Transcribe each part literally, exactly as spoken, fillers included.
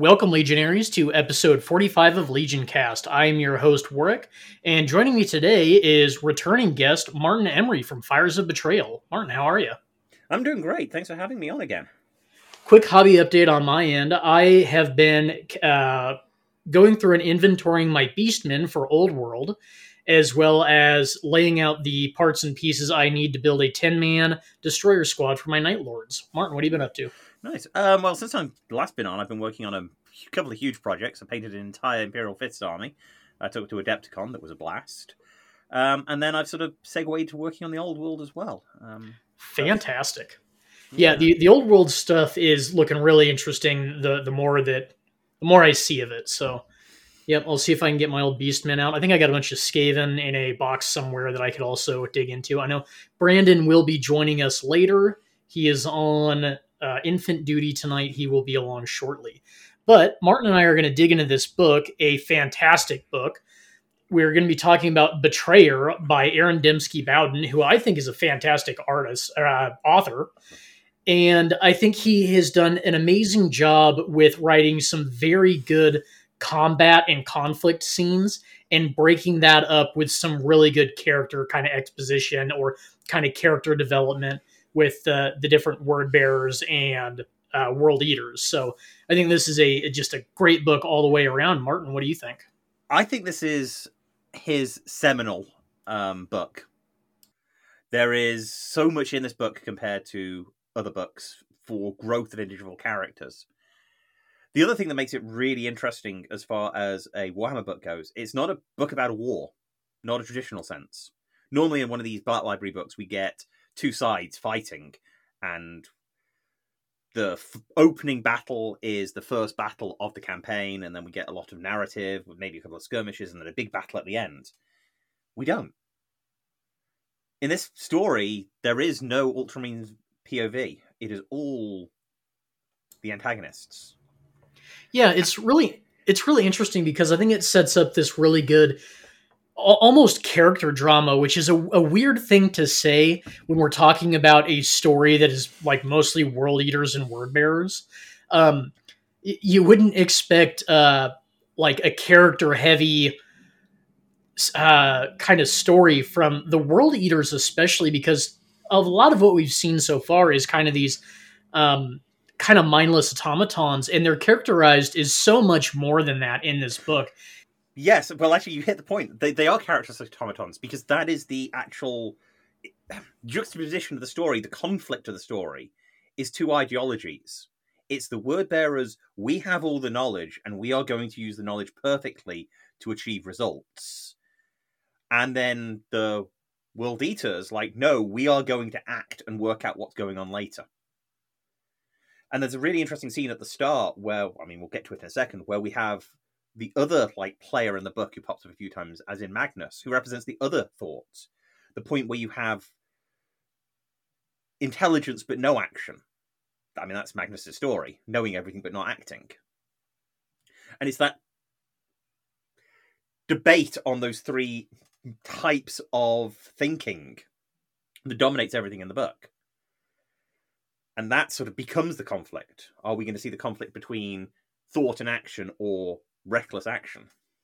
Welcome, Legionaries, to episode forty-five of Legion Cast. I am your host, Warwick, and joining me today is returning guest Martin Emery from Fires of Betrayal. Martin, how are you? I'm doing great. Thanks for having me on again. Quick hobby update on my end. I have been uh, going through and inventorying my Beastmen for Old World, as well as laying out the parts and pieces I need to build a ten-man destroyer squad for my Night Lords. Martin, what have you been up to? Nice. Um, well, since I've last been on, I've been working on a couple of huge projects. I painted an entire Imperial Fist army. I took it to Adepticon. That was a blast. Um, and then I've sort of segued to working on the Old World as well. Um, Fantastic. Yeah, yeah, the, the Old World stuff is looking really interesting. The the more that the more I see of it. So, yep, I'll see if I can get my old Beastmen out. I think I got a bunch of Skaven in a box somewhere that I could also dig into. I know Brandon will be joining us later. He is on Uh, infant duty tonight. He will be along shortly. But Martin and I are going to dig into this book, a fantastic book. We're going to be talking about Betrayer by Aaron Dembski Bowden, who I think is a fantastic artist, uh, author. And I think he has done an amazing job with writing some very good combat and conflict scenes and breaking that up with some really good character kind of exposition or kind of character development with uh, the different word bearers and uh, world eaters. So I think this is a just a great book all the way around. Martin, what do you think? I think this is his seminal um, book. There is so much in this book compared to other books for growth of individual characters. The other thing that makes it really interesting as far as a Warhammer book goes, it's not a book about a war, not a traditional sense. Normally in one of these Bart Library books, we get two sides fighting, and the f- opening battle is the first battle of the campaign, and then we get a lot of narrative with maybe a couple of skirmishes and then a big battle at the end. We don't. In this story, there is no Ultramarine P O V. It is all the antagonists. Yeah, it's really it's really interesting because I think it sets up this really good almost character drama, which is a, a weird thing to say when we're talking about a story that is like mostly world eaters and word bearers. Um, you wouldn't expect uh, like a character heavy uh, kind of story from the world eaters, especially because a lot of what we've seen so far is kind of these um, kind of mindless automatons, and they're characterized as so much more than that in this book. Yes, well, actually, you hit the point. They they are characters automatons because that is the actual juxtaposition of the story. The conflict of the story is two ideologies. It's the word bearers. We have all the knowledge, and we are going to use the knowledge perfectly to achieve results. And then the world eaters, like, no, we are going to act and work out what's going on later. And there's a really interesting scene at the start where, I mean, we'll get to it in a second, where we have the other like player in the book who pops up a few times, as in Magnus, who represents the other thoughts. The point where you have intelligence but no action. I mean, that's Magnus's story, knowing everything but not acting. And it's that debate on those three types of thinking that dominates everything in the book. And that sort of becomes the conflict. Are we going to see the conflict between thought and action, or reckless action?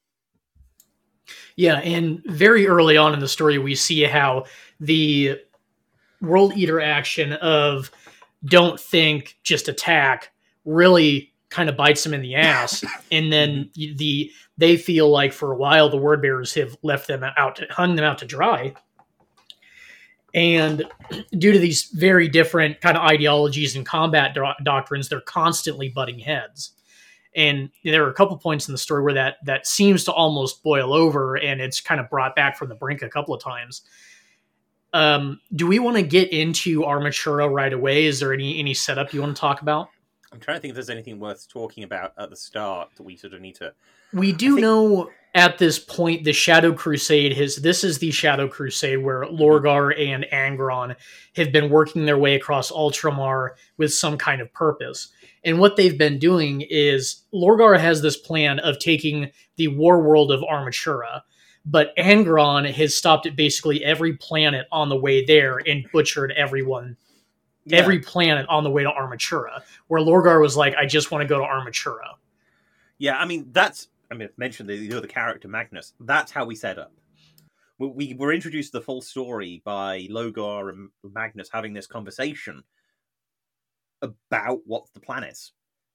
Yeah, and very early on in the story, we see how the World Eater action of don't think, just attack, really kind of bites them in the ass. And then the they feel like for a while the word bearers have left them out, to, hung them out to dry. And due to these very different kind of ideologies and combat do- doctrines, they're constantly butting heads. And there are a couple points in the story where that that seems to almost boil over, and it's kind of brought back from the brink a couple of times. Um, do we want to get into Armatura right away? Is there any any setup you want to talk about? I'm trying to think if there's anything worth talking about at the start that we sort of need to... We do think... know at this point the Shadow Crusade has... This is the Shadow Crusade where Lorgar and Angron have been working their way across Ultramar with some kind of purpose. And what they've been doing is Lorgar has this plan of taking the war world of Armatura, but Angron has stopped at basically every planet on the way there and butchered everyone, yeah. every planet on the way to Armatura, where Lorgar was like, I just want to go to Armatura. Yeah, I mean, that's... I mean, I mentioned the, the other character, Magnus. That's how we set up. We, we were introduced to the full story by Logar and Magnus having this conversation about what the plan is.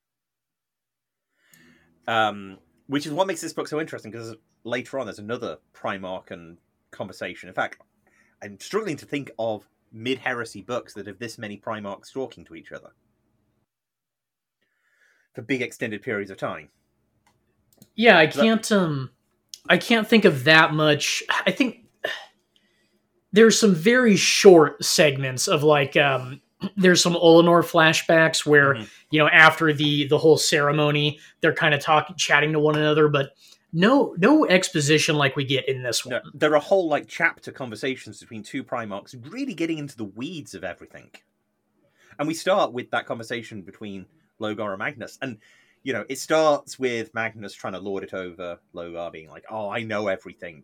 Um, which is what makes this book so interesting, because later on there's another Primarch and conversation. In fact, I'm struggling to think of mid-heresy books that have this many Primarchs talking to each other for big extended periods of time. Yeah, I can't um I can't think of that much. I think there's some very short segments of like um there's some Olenor flashbacks where, mm-hmm. you know, after the the whole ceremony, they're kind of talking chatting to one another, but no no exposition like we get in this one. No, there are whole like chapter conversations between two Primarchs really getting into the weeds of everything. And we start with that conversation between Logar and Magnus, and you know, it starts with Magnus trying to lord it over Logar, being like, "Oh, I know everything.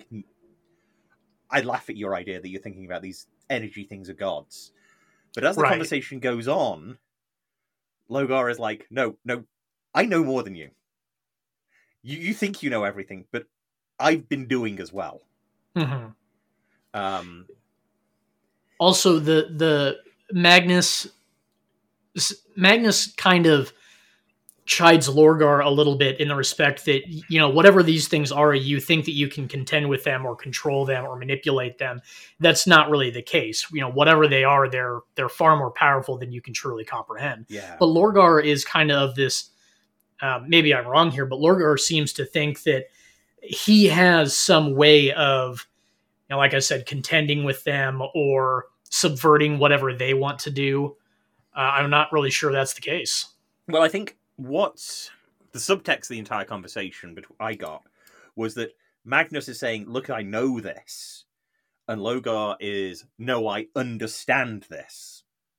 I laugh at your idea that you're thinking about these energy things are gods." But as the right. conversation goes on, Logar is like, "No, no, I know more than you. You, you think you know everything, but I've been doing as well." Mm-hmm. Um. Also, the the Magnus Magnus kind of chides Lorgar a little bit in the respect that, you know, whatever these things are, you think that you can contend with them or control them or manipulate them. That's not really the case. You know, whatever they are, they're they're far more powerful than you can truly comprehend. Yeah. But Lorgar is kind of this, um, maybe I'm wrong here, but Lorgar seems to think that he has some way of, you know, like I said, contending with them or subverting whatever they want to do. Uh, I'm not really sure that's the case. Well, I think what's the subtext of the entire conversation I got was that Magnus is saying, "Look, I know this," and Logar is, "No, I understand this,"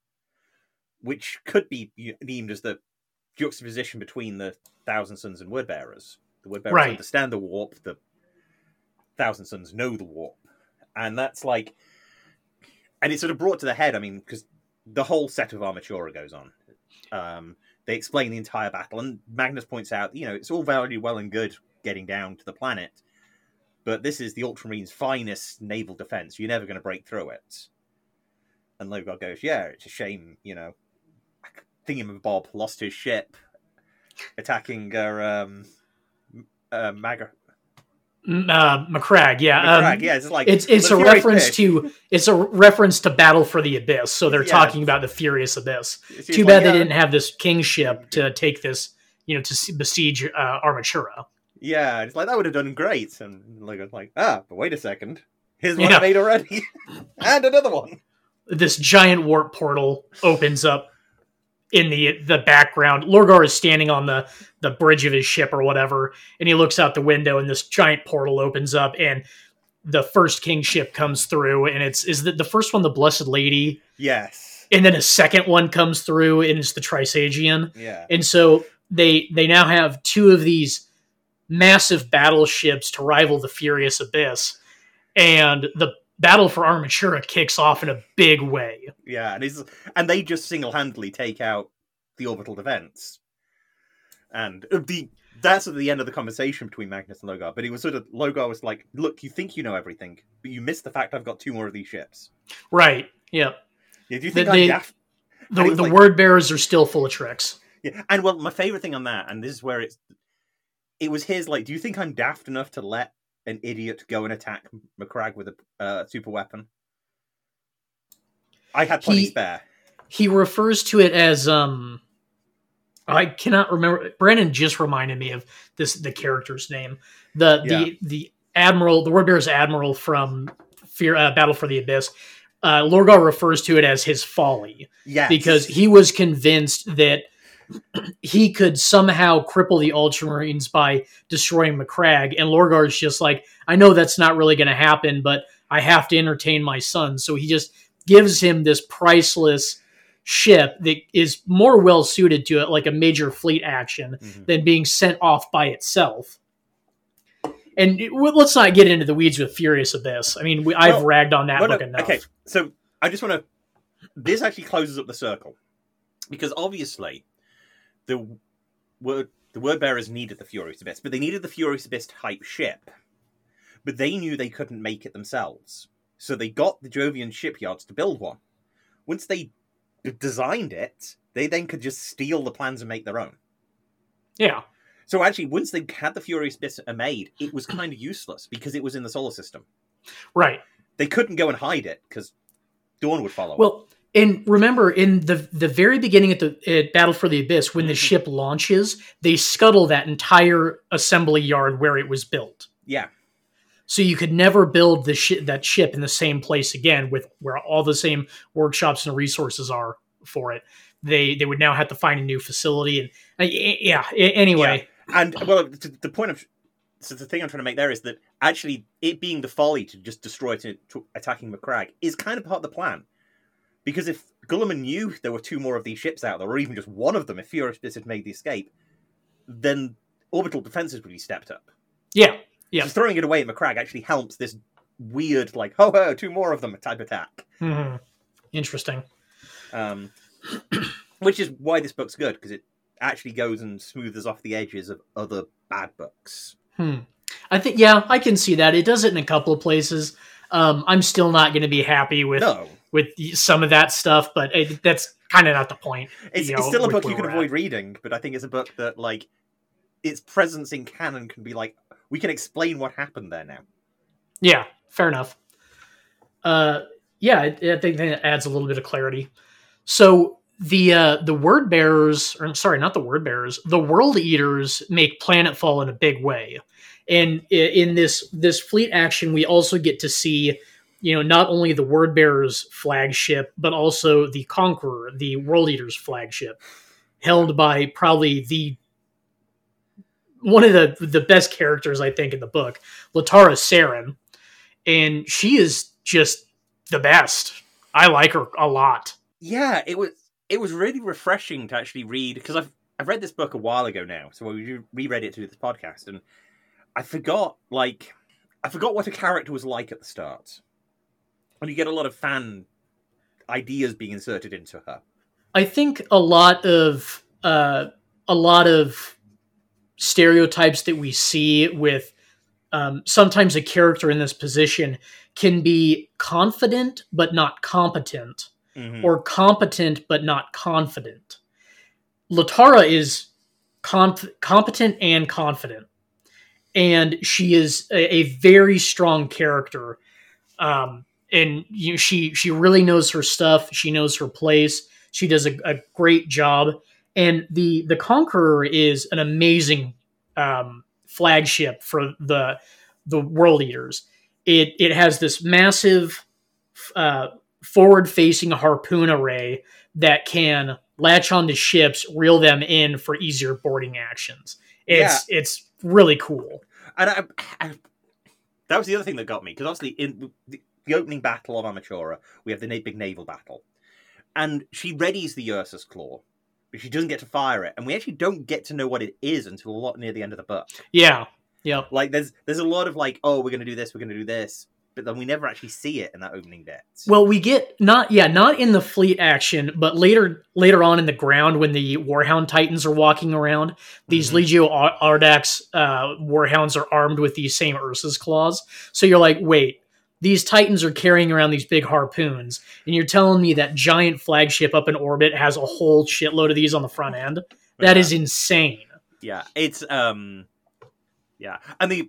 which could be deemed as the juxtaposition between the Thousand Sons and Wordbearers. The Wordbearers right. understand the warp, the Thousand Sons know the warp, and that's like, and it's sort of brought to the head. I mean, because the whole set of Armatura goes on. Um, They explain the entire battle, and Magnus points out, you know, it's all very well and good getting down to the planet, but this is the Ultramarines' finest naval defense. You're never going to break through it. And Logar goes, "Yeah, it's a shame, you know, Thingamabob lost his ship attacking uh, um, uh, Mag- Uh, Macragge, yeah, Macragge, um, yeah. It's like it's it's a reference to it's a reference to Battle for the Abyss. So they're yeah. talking about the Furious Abyss. Too bad like, they yeah. didn't have this kingship to take this, you know, to besiege uh, Armatura. Yeah, it's like that would have done great. And like, like ah, but wait a second, here's one yeah. made already, and another one. This giant warp portal opens up in the the background. Lorgar is standing on the the bridge of his ship or whatever, and he looks out the window, and this giant portal opens up, and the first kingship comes through, and it's is the, the first one the Blessed Lady? Yes. And then a second one comes through, and it's the Trisagion. Yeah. And so they they now have two of these massive battleships to rival the Furious Abyss, and the battle for Armatura kicks off in a big way. Yeah, and it's, and they just single-handedly take out the orbital defense. And the that's sort of the end of the conversation between Magnus and Logar. But it was sort of, Logar was like, "Look, you think you know everything, but you missed the fact I've got two more of these ships." Right, yeah. Yeah, do you think the, I'm they, daft? The, the like, word bearers are still full of tricks. Yeah, and well, my favorite thing on that, and this is where it's, it was his, like, do you think I'm daft enough to let an idiot go and attack Macragge with a uh, super weapon? I had plenty he, spare. He refers to it as, um, I cannot remember. Brandon just reminded me of this, the character's name. The, yeah. the, the Admiral, the Wordbearer's Admiral from Fear, uh, Battle for the Abyss. Uh, Lorgar refers to it as his folly. Yes. Because he was convinced that he could somehow cripple the Ultramarines by destroying Macragge, and Lorgar's just like, I know that's not really going to happen, but I have to entertain my son. So he just gives him this priceless ship that is more well suited to it, like a major fleet action, mm-hmm. than being sent off by itself. And it, let's not get into the weeds with Furious Abyss. I mean, we, I've well, ragged on that well, book no, enough. Okay, so I just want to... This actually closes up the circle. Because obviously, the word, the Word Bearers needed the Furious Abyss, but they needed the Furious Abyss type ship. But they knew they couldn't make it themselves. So they got the Jovian shipyards to build one. Once they d- designed it, they then could just steal the plans and make their own. Yeah. So actually, once they had the Furious Abyss made, it was kind of useless because it was in the solar system. Right. They couldn't go and hide it because Dawn would follow. Well, and remember, in the the very beginning at the at Battle for the Abyss, when the ship launches, they scuttle that entire assembly yard where it was built. Yeah. So you could never build the sh- that ship in the same place again, with where all the same workshops and resources are for it. They they would now have to find a new facility, and uh, yeah. Anyway, yeah. and well, the point of so the thing I'm trying to make there is that actually it being the folly to just destroy it to, to attacking Macragge is kind of part of the plan, because if Guilliman knew there were two more of these ships out there, or even just one of them, if Furious Abyss had made the escape, then orbital defenses would be stepped up. Yeah. Yeah, so throwing it away at Macragge actually helps this weird, like, ho ho, two more of them type attack. Mm-hmm. Interesting. Um, which is why this book's good, because it actually goes and smooths off the edges of other bad books. Hmm. I think, yeah, I can see that. It does it in a couple of places. Um, I'm still not going to be happy with no. with some of that stuff, but it, that's kind of not the point. It's, you it's know, still a book you can at. avoid reading, but I think it's a book that, like, its presence in canon can be like, we can explain what happened there now. Yeah, fair enough. Uh, yeah, I, I think that adds a little bit of clarity. So the uh, the Word Bearers, or I'm sorry, not the Word Bearers, the World Eaters make Planetfall in a big way. And in this this fleet action, we also get to see, you know, not only the Word Bearers flagship, but also the Conqueror, the World Eaters flagship, held by probably the one of the the best characters, I think, in the book, Latara Saren, and she is just the best. I like her a lot. Yeah, it was it was really refreshing to actually read, because I've I've read this book a while ago now, so we reread it to do this podcast, and I forgot like I forgot what a character was like at the start, and you get a lot of fan ideas being inserted into her. I think a lot of uh, a lot of stereotypes that we see with um, sometimes a character in this position can be confident but not competent, mm-hmm. or competent but not confident. Latara is comp- competent and confident, and she is a, a very strong character. Um, and you know, she she really knows her stuff. She knows her place. She does a, a great job. And the the Conqueror is an amazing um, flagship for the the World Eaters. It it has this massive uh, forward facing harpoon array that can latch onto ships, reel them in for easier boarding actions. It's yeah. it's really cool. And I, I, that was the other thing that got me, because obviously in the, the opening battle of Amatura, we have the big naval battle, and she readies the Ursus Claw, but she doesn't get to fire it, and we actually don't get to know what it is until a lot near the end of the book. Yeah, yeah. Like there's there's a lot of like, oh, we're going to do this, we're going to do this, but then we never actually see it in that opening bit. Well, we get not yeah, not in the fleet action, but later later on in the ground when the Warhound Titans are walking around. These mm-hmm. Legio Ardax uh, Warhounds are armed with these same Ursus claws. So you're like, wait. These Titans are carrying around these big harpoons, and you're telling me that giant flagship up in orbit has a whole shitload of these on the front end? That yeah. is insane. Yeah, it's um, yeah, I mean,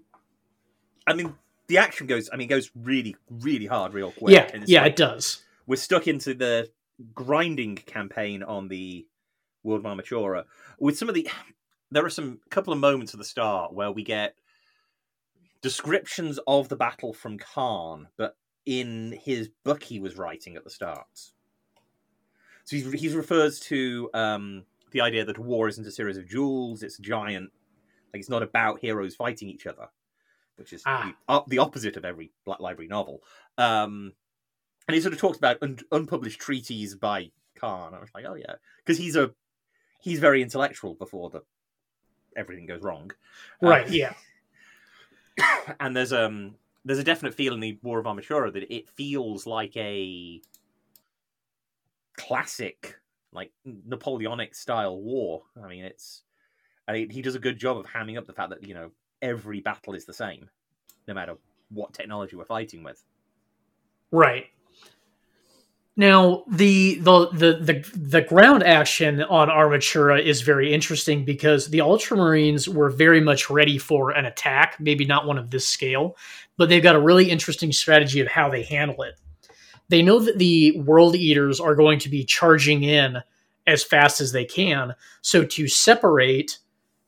I mean, the action goes. I mean, goes really, really hard, real quick. Yeah, yeah, like, it does. We're stuck into the grinding campaign on the World of Armatura with some of the. There are some couple of moments at the start where we get descriptions of the battle from Khan, but in his book he was writing at the start. So he's, he refers to um, the idea that a war isn't a series of duels, it's a giant, like it's not about heroes fighting each other, which is ah. the, uh, the opposite of every Black Library novel. Um, and he sort of talks about un- unpublished treaties by Khan. I was like, oh yeah, because he's a he's very intellectual before the everything goes wrong. Right, uh, yeah. And there's um there's a definite feel in the War of Armatura that it feels like a classic, like Napoleonic style war. I mean, it's And he, he does a good job of hamming up the fact that, you know, every battle is the same, no matter what technology we're fighting with. Right. Now, the, the the the the ground action on Armatura is very interesting because the Ultramarines were very much ready for an attack, maybe not one of this scale, but they've got a really interesting strategy of how they handle it. They know that the World Eaters are going to be charging in as fast as they can, so to separate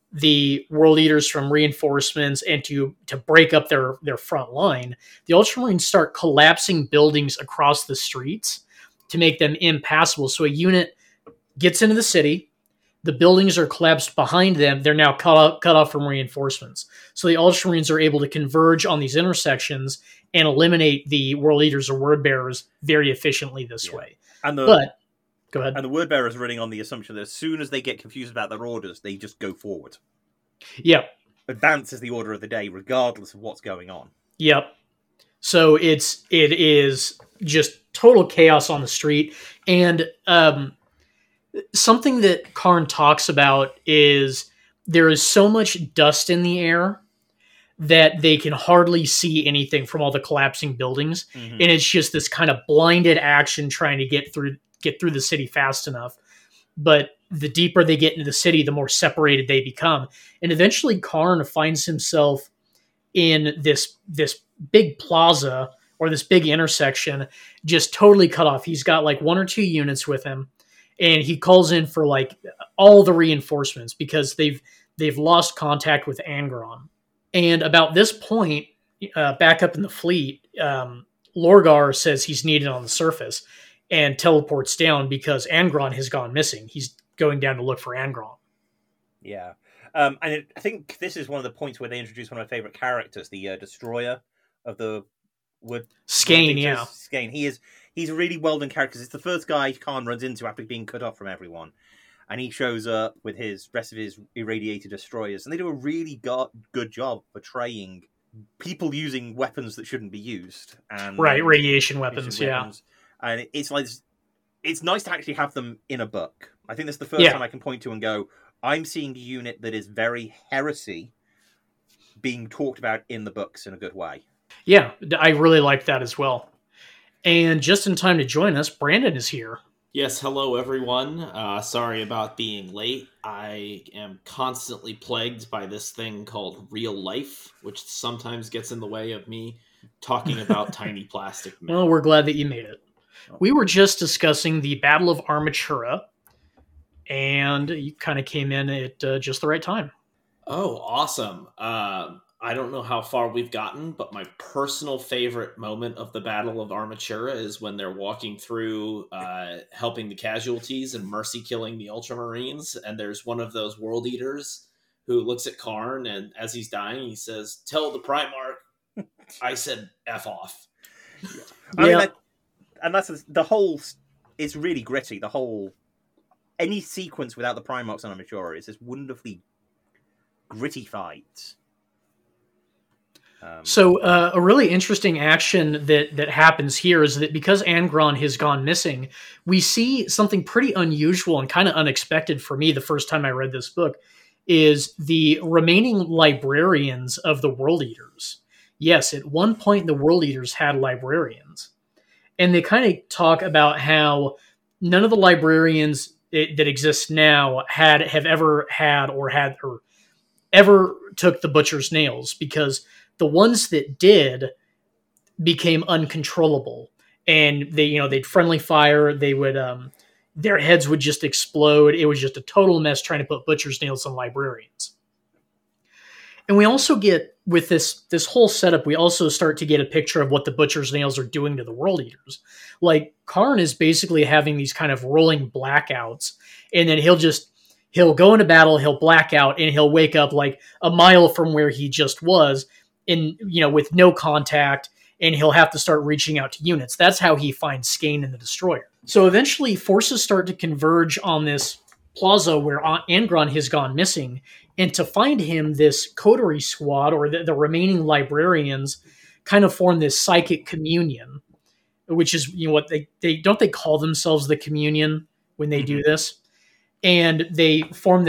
the World Eaters from reinforcements and to to break up their their front line, the Ultramarines start collapsing buildings across the streets to make them impassable. So a unit gets into the city, the buildings are collapsed behind them, they're now cut off, cut off from reinforcements. So the Ultramarines are able to converge on these intersections and eliminate the World Eaters or Word Bearers very efficiently this yeah. way. And the, but, go ahead. And the Word Bearers running on the assumption that as soon as they get confused about their orders, they just go forward. Yep. Advance is the order of the day, regardless of what's going on. Yep. So it's it is just total chaos on the street. And um, something that Karn talks about is there is so much dust in the air that they can hardly see anything from all the collapsing buildings. Mm-hmm. And it's just this kind of blinded action trying to get through get through the city fast enough. But the deeper they get into the city, the more separated they become. And eventually Karn finds himself in this this big plaza or this big intersection, just totally cut off. He's got like one or two units with him, and he calls in for like all the reinforcements because they've they've lost contact with Angron. And about this point, uh, back up in the fleet, um, Lorgar says he's needed on the surface and teleports down because Angron has gone missing. He's going down to look for Angron. Yeah. Um, and it, I think this is one of the points where they introduce one of my favorite characters, the uh, destroyer of the wood. Skane, yeah. Skane. He is, he's a really well done character. It's the first guy Khan runs into after being cut off from everyone. And he shows up with his rest of his irradiated destroyers. And they do a really go- good job portraying people using weapons that shouldn't be used. And right, radiation weapons, yeah. Weapons. And it's like, it's nice to actually have them in a book. I think that's the first yeah. time I can point to and go, I'm seeing a unit that is very heresy being talked about in the books in a good way. Yeah, I really like that as well. And just in time to join us, Brandon is here. Yes, hello everyone. Uh, sorry about being late. I am constantly plagued by this thing called real life, which sometimes gets in the way of me talking about tiny plastic men. Well, we're glad that you made it. We were just discussing the Battle of Armatura, and you kind of came in at uh, just the right time. Oh, awesome. Uh, I don't know how far we've gotten, but my personal favorite moment of the Battle of Armatura is when they're walking through uh, helping the casualties and mercy killing the Ultramarines, and there's one of those World Eaters who looks at Karn, and as he's dying, he says, "Tell the Primarch I said F off." Yeah. I mean, like, and that's the whole, it's really gritty, the whole, any sequence without the Primarchs on Armatura is this wonderfully gritty fight. Um, so uh, a really interesting action that that happens here is that because Angron has gone missing, we see something pretty unusual and kind of unexpected for me the first time I read this book, is the remaining librarians of the World Eaters. Yes, at one point the World Eaters had librarians. And they kind of talk about how none of the librarians it, that exist now had have ever had or had or ever took the Butcher's Nails, because the ones that did became uncontrollable, and they, you know, they'd friendly fire. They would, um, their heads would just explode. It was just a total mess trying to put Butcher's Nails on librarians. And we also get, with this this whole setup, we also start to get a picture of what the Butcher's Nails are doing to the World Eaters. Like, Karn is basically having these kind of rolling blackouts, and then he'll just, he'll go into battle, he'll black out, and he'll wake up like a mile from where he just was, in, you know, with no contact, and he'll have to start reaching out to units. That's how he finds Skane and the Destroyer. So eventually forces start to converge on this plaza where Angron has gone missing, and to find him, this coterie squad, or the, the remaining librarians, kind of form this psychic communion, which is, you know, what they, they don't they call themselves the Communion when they mm-hmm. do this? And they form this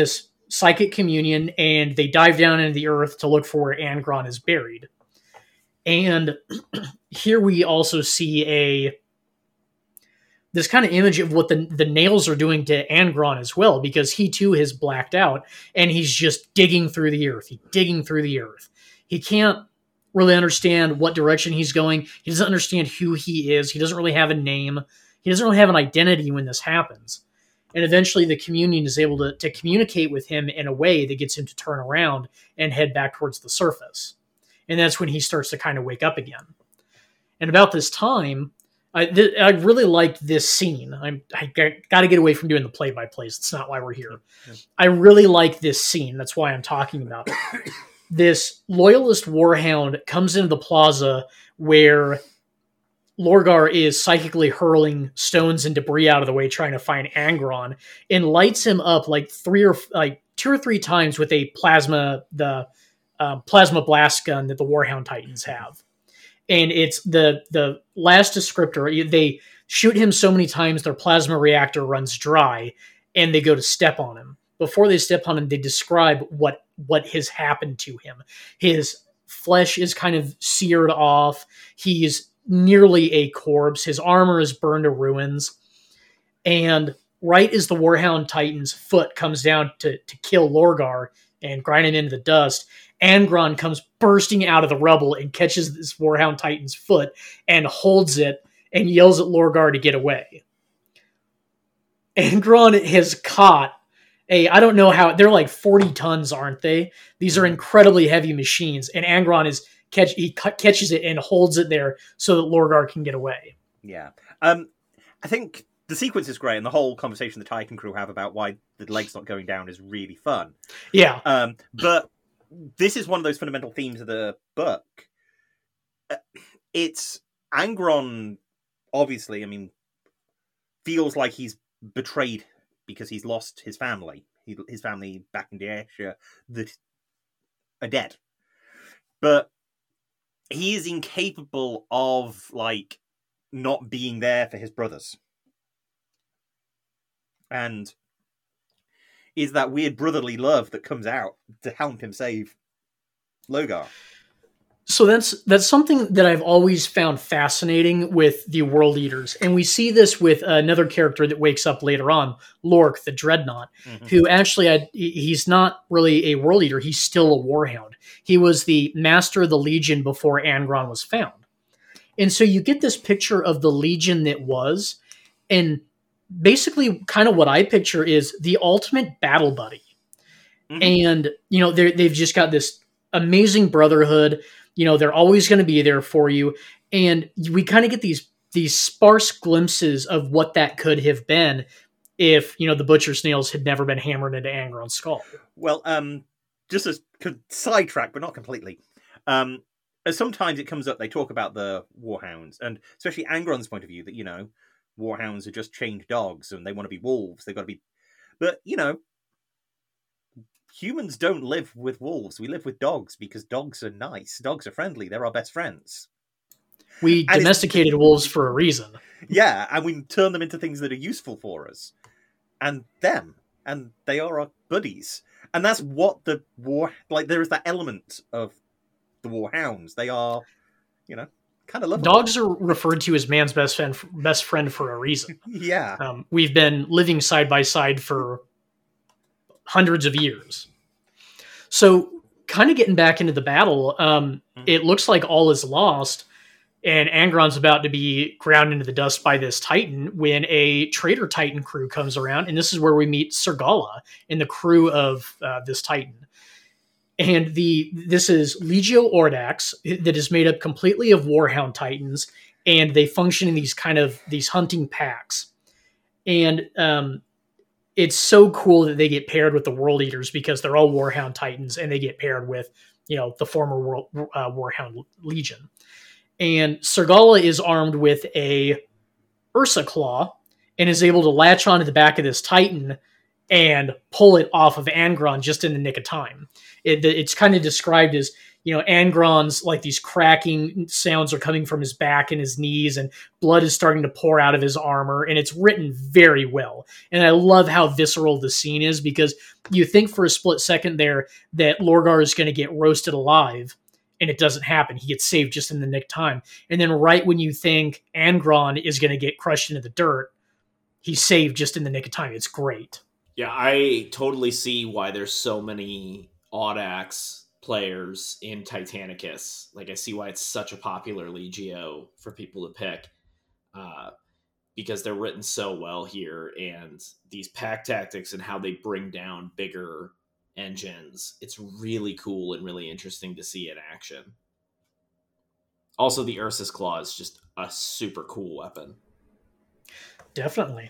psychic communion, and they dive down into the earth to look for where Angron is buried. And here we also see a this kind of image of what the, the nails are doing to Angron as well, because he too has blacked out, and he's just digging through the earth. He's digging through the earth. He can't really understand what direction he's going. He doesn't understand who he is. He doesn't really have a name. He doesn't really have an identity when this happens. And eventually the communion is able to, to communicate with him in a way that gets him to turn around and head back towards the surface. And that's when he starts to kind of wake up again. And about this time, I, th- I really liked this scene. I'm, I got to get away from doing the play-by-plays. That's not why we're here. Yeah. I really like this scene. That's why I'm talking about it. This loyalist warhound comes into the plaza where Lorgar is psychically hurling stones and debris out of the way, trying to find Angron, and lights him up like three or like two or three times with a plasma, the uh, plasma blast gun that the Warhound Titans have. And it's the the last descriptor. They shoot him so many times, their plasma reactor runs dry, and they go to step on him. Before they step on him, they describe what what has happened to him. His flesh is kind of seared off. He's nearly a corpse. His armor is burned to ruins. And right as the Warhound Titan's foot comes down to, to kill Lorgar and grind him into the dust, Angron comes bursting out of the rubble and catches this Warhound Titan's foot and holds it and yells at Lorgar to get away. Angron has caught a, I don't know how, they're like forty tons, aren't they? These are incredibly heavy machines, and Angron is catch he catches it and holds it there so that Lorgar can get away. Yeah. Um, I think the sequence is great, and the whole conversation the Titan crew have about why the leg's not going down is really fun. Yeah. Um, but this is one of those fundamental themes of the book. It's Angron, obviously, I mean, feels like he's betrayed because he's lost his family. He, his family back in Daesha that are dead. But he is incapable of, like, not being there for his brothers. And is that weird brotherly love that comes out to help him save Lorgar. So that's that's something that I've always found fascinating with the World Eaters. And we see this with another character that wakes up later on, Lork, the Dreadnought, mm-hmm. who actually, had, he's not really a World Eater. He's still a Warhound. He was the master of the Legion before Angron was found. And so you get this picture of the Legion that was, and basically kind of what I picture is the ultimate battle buddy. Mm-hmm. And, you know, they've just got this amazing brotherhood. You know, they're always going to be there for you. And we kind of get these these sparse glimpses of what that could have been if, you know, the Butcher's nails had never been hammered into Angron's skull. Well, um, just a sidetrack, but not completely. Um, sometimes it comes up, they talk about the Warhounds, and especially Angron's point of view that, you know, Warhounds are just chained dogs and they want to be wolves. They've got to be... But, you know, humans don't live with wolves. We live with dogs because dogs are nice. Dogs are friendly. They're our best friends. We and domesticated wolves for a reason. Yeah, and we turn them into things that are useful for us. And them. And they are our buddies. And that's what the war... Like, there is that element of the Warhounds. They are, you know, kind of lovable. Dogs are referred to as man's best friend, best friend for a reason. Yeah. Um, we've been living side by side for hundreds of years. So kind of getting back into the battle, um, mm-hmm. it looks like all is lost, and Angron's about to be ground into the dust by this Titan when a traitor Titan crew comes around, and this is where we meet Sergala and the crew of uh, this Titan. And the this is Legio Ordax that is made up completely of Warhound Titans, and they function in these kind of these hunting packs. And um, it's so cool that they get paired with the World Eaters because they're all Warhound Titans, and they get paired with, you know, the former World, uh, Warhound Legion. And Sergala is armed with a Ursa Claw and is able to latch onto the back of this Titan and pull it off of Angron just in the nick of time. It, it's kind of described as you know, Angron's like these cracking sounds are coming from his back and his knees, and blood is starting to pour out of his armor, and it's written very well. And I love how visceral the scene is, because you think for a split second there that Lorgar is going to get roasted alive, and it doesn't happen. He gets saved just in the nick time. And then right when you think Angron is going to get crushed into the dirt, he's saved just in the nick of time. It's great. Yeah, I totally see why there's so many Audax players in Titanicus. Like, I see why it's such a popular Legio for people to pick, uh, because they're written so well here, and these pack tactics and how they bring down bigger engines, it's really cool and really interesting to see in action. Also, the Ursus Claw is just a super cool weapon. Definitely.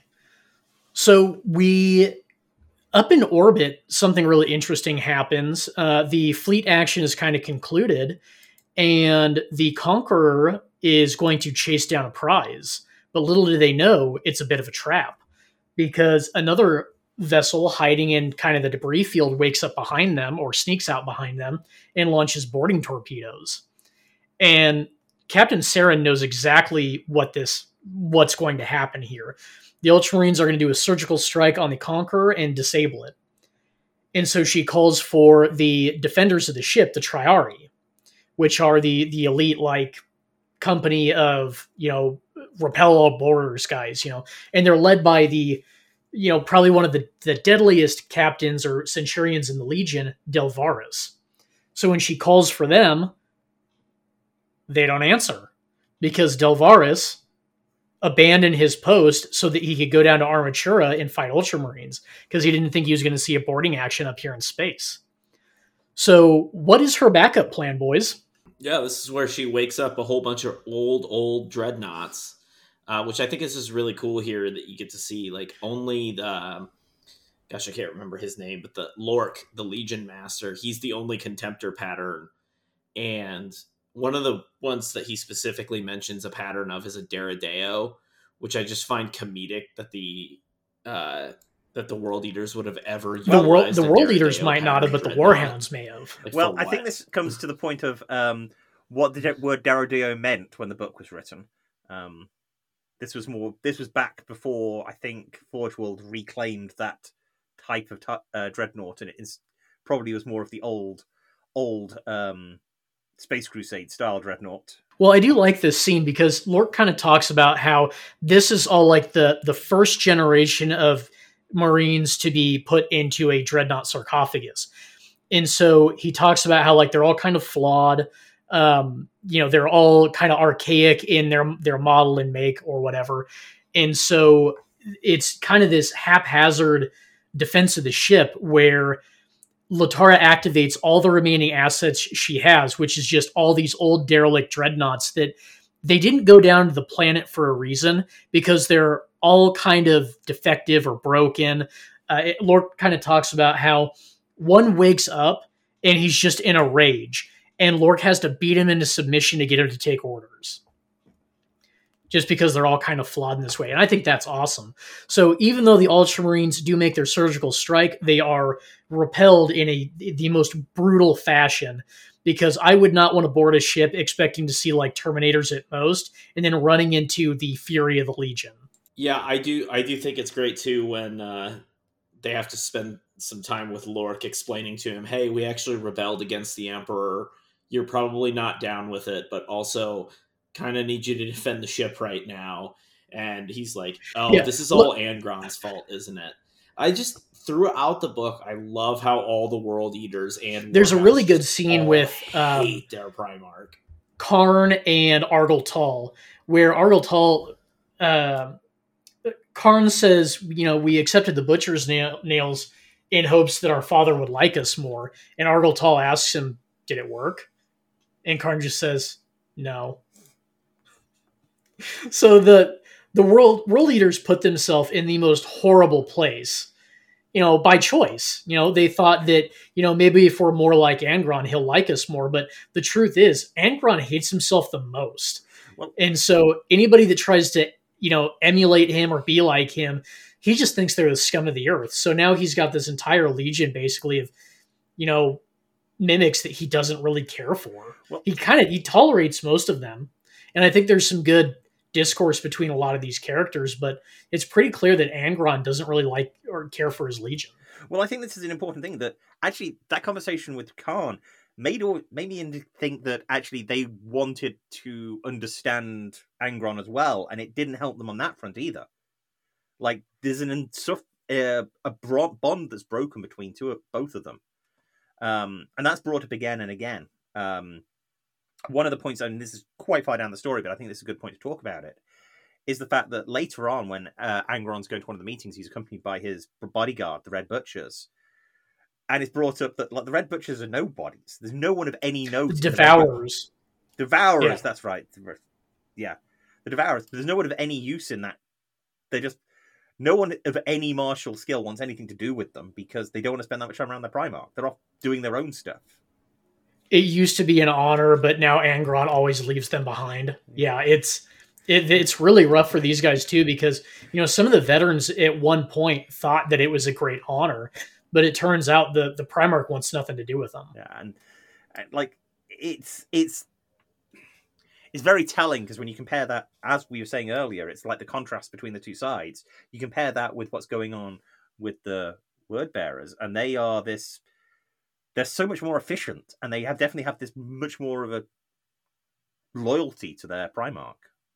So we... Up in orbit, something really interesting happens. Uh, the fleet action is kind of concluded, and the Conqueror is going to chase down a prize. But little do they know, it's a bit of a trap, because another vessel hiding in kind of the debris field wakes up behind them, or sneaks out behind them, and launches boarding torpedoes. And Captain Saren knows exactly what this what's going to happen here. The Ultramarines are going to do a surgical strike on the Conqueror and disable it. And so she calls for the defenders of the ship, the Triari, which are the, the elite, like, company of, you know, repel all boarders guys, you know, and they're led by the, you know, probably one of the, the deadliest captains or centurions in the Legion, Delvaris. So when she calls for them, they don't answer, because Delvaris abandoned his post so that he could go down to Armatura and fight Ultramarines, because he didn't think he was going to see a boarding action up here in space. So what is her backup plan, boys? Yeah, this is where she wakes up a whole bunch of old, old dreadnoughts, uh, which I think is just really cool here that you get to see. Like, only the, gosh, I can't remember his name, but the Lork, the Legion Master, he's the only Contemptor pattern. And one of the ones that he specifically mentions a pattern of is a Deredeo, which I just find comedic that the uh, that the World Eaters would have ever utilized. The world, the World Deredeo Eaters might not have, but the Warhounds may have. Like, well, I think this comes to the point of um, what the word Deredeo meant when the book was written. Um, this was more. This was back before, I think, Forge World reclaimed that type of t- uh, dreadnought, and it is, probably was more of the old, old. Um, Space Crusade style dreadnought. Well, I do like this scene because Lork kind of talks about how this is all like the, the first generation of Marines to be put into a dreadnought sarcophagus. And so he talks about how like they're all kind of flawed. Um, you know, they're all kind of archaic in their, their model and make or whatever. And so it's kind of this haphazard defense of the ship where Latara activates all the remaining assets she has, which is just all these old derelict dreadnoughts that they didn't go down to the planet for a reason, because they're all kind of defective or broken. Uh, it, Lork kind of talks about how one wakes up and he's just in a rage, and Lork has to beat him into submission to get him to take orders, just because they're all kind of flawed in this way. And I think that's awesome. So even though the Ultramarines do make their surgical strike, they are repelled in a the most brutal fashion, because I would not want to board a ship expecting to see like Terminators at most, and then running into the fury of the Legion. Yeah, I do. I do think it's great too when uh, they have to spend some time with Lork explaining to him, "Hey, we actually rebelled against the Emperor. You're probably not down with it, but also kind of need you to defend the ship right now." And he's like, "Oh, yeah. This is all Angron's fault, isn't it?" I just throughout the book, I love how all the World Eaters and there's a really good scene with um, hate their Primarch, Karn and Argel Tal, where Argel Tal, uh, Karn says, "You know, we accepted the butcher's nail- nails in hopes that our father would like us more." And Argel Tal asks him, "Did it work?" And Karn just says, "No." So the the world world eaters put themselves in the most horrible place, you know, by choice. You know, they thought that, you know, maybe if we're more like Angron, he'll like us more. But the truth is, Angron hates himself the most. Well, and so anybody that tries to, you know, emulate him or be like him, he just thinks they're the scum of the earth. So now he's got this entire legion basically of, you know, mimics that he doesn't really care for. Well, he kind of he tolerates most of them, and I think there's some good discourse between a lot of these characters, but it's pretty clear that Angron doesn't really like or care for his legion. Well, I think this is an important thing, that actually that conversation with Khan made or made me think that actually they wanted to understand Angron as well, and it didn't help them on that front either. Like, there's an uh, a bond that's broken between two of, both of them, um, and that's brought up again and again. Um, one of the points, and this is quite far down the story, but I think this is a good point to talk about it, is the fact that later on, when uh, Angron's going to one of the meetings, he's accompanied by his bodyguard, the Red Butchers. And it's brought up that like, the Red Butchers are nobodies. There's no one of any note. The Devourers. The Devourers, yeah. That's right. Yeah. The Devourers. There's no one of any use in that. They just... No one of any martial skill wants anything to do with them because they don't want to spend that much time around their Primarch. They're off doing their own stuff. It used to be an honor, but now Angron always leaves them behind. Yeah, it's it, it's really rough for these guys too, because you know some of the veterans at one point thought that it was a great honor, but it turns out the the Primarch wants nothing to do with them. Yeah, and, and like it's it's it's very telling because when you compare that, as we were saying earlier, it's like the contrast between the two sides. You compare that with what's going on with the Word Bearers, and they are this. They're so much more efficient, and they have definitely have this much more of a loyalty to their Primarch.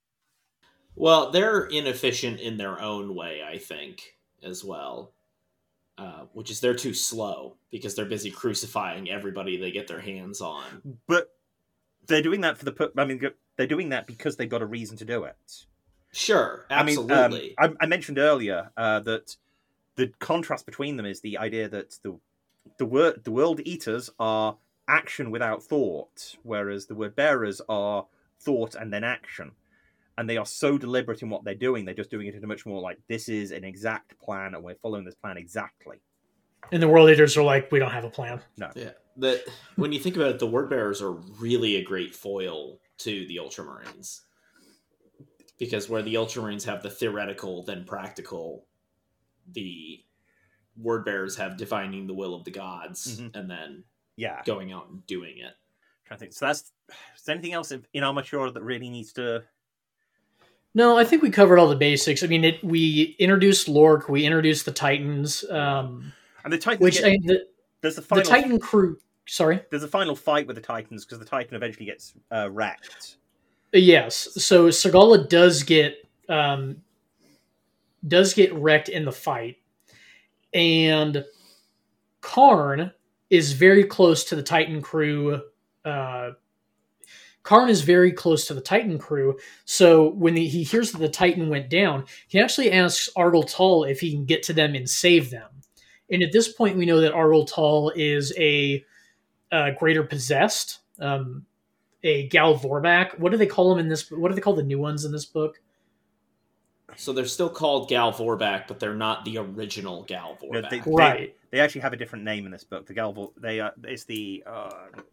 Well, they're inefficient in their own way, I think, as well. Uh, which is they're too slow because they're busy crucifying everybody they get their hands on. But they're doing that for the... I mean, they're doing that because they've got a reason to do it. Sure, absolutely. I mean, um, I, I mentioned earlier uh, that the contrast between them is the idea that the The word, the World Eaters are action without thought, whereas the Word Bearers are thought and then action. And they are so deliberate in what they're doing, they're just doing it in a much more like, this is an exact plan, and we're following this plan exactly. And the World Eaters are like, we don't have a plan. No. Yeah. The, when you think about it, the Word Bearers are really a great foil to the Ultramarines. Because where the Ultramarines have the theoretical, then practical, the Word Bearers have defining the will of the gods, mm-hmm. and then yeah, going out and doing it. I'm trying to think. So that's is there anything else in Armatura that really needs to? No, I think we covered all the basics. I mean, it, we introduced Lork, we introduced the Titans, um, and the Titans. Which get, I, the, there's the final the Titan crew. Sorry, there's a final fight with the Titans because the Titan eventually gets uh, wrecked. Yes, so Sagala does get um, does get wrecked in the fight. And Karn is very close to the Titan crew. Uh, Karn is very close to the Titan crew. So when he, he hears that the Titan went down, he actually asks Argel Tal if he can get to them and save them. And at this point, we know that Argel Tal is a, a greater possessed, um, a Gal Vorbak. What do they call him in this? What do they call the new ones in this book? So they're still called Gal Vorbak, but they're not the original Gal Vorbak. No, they, right. They, they actually have a different name in this book. The Gal Vor, they are. It's the. Uh,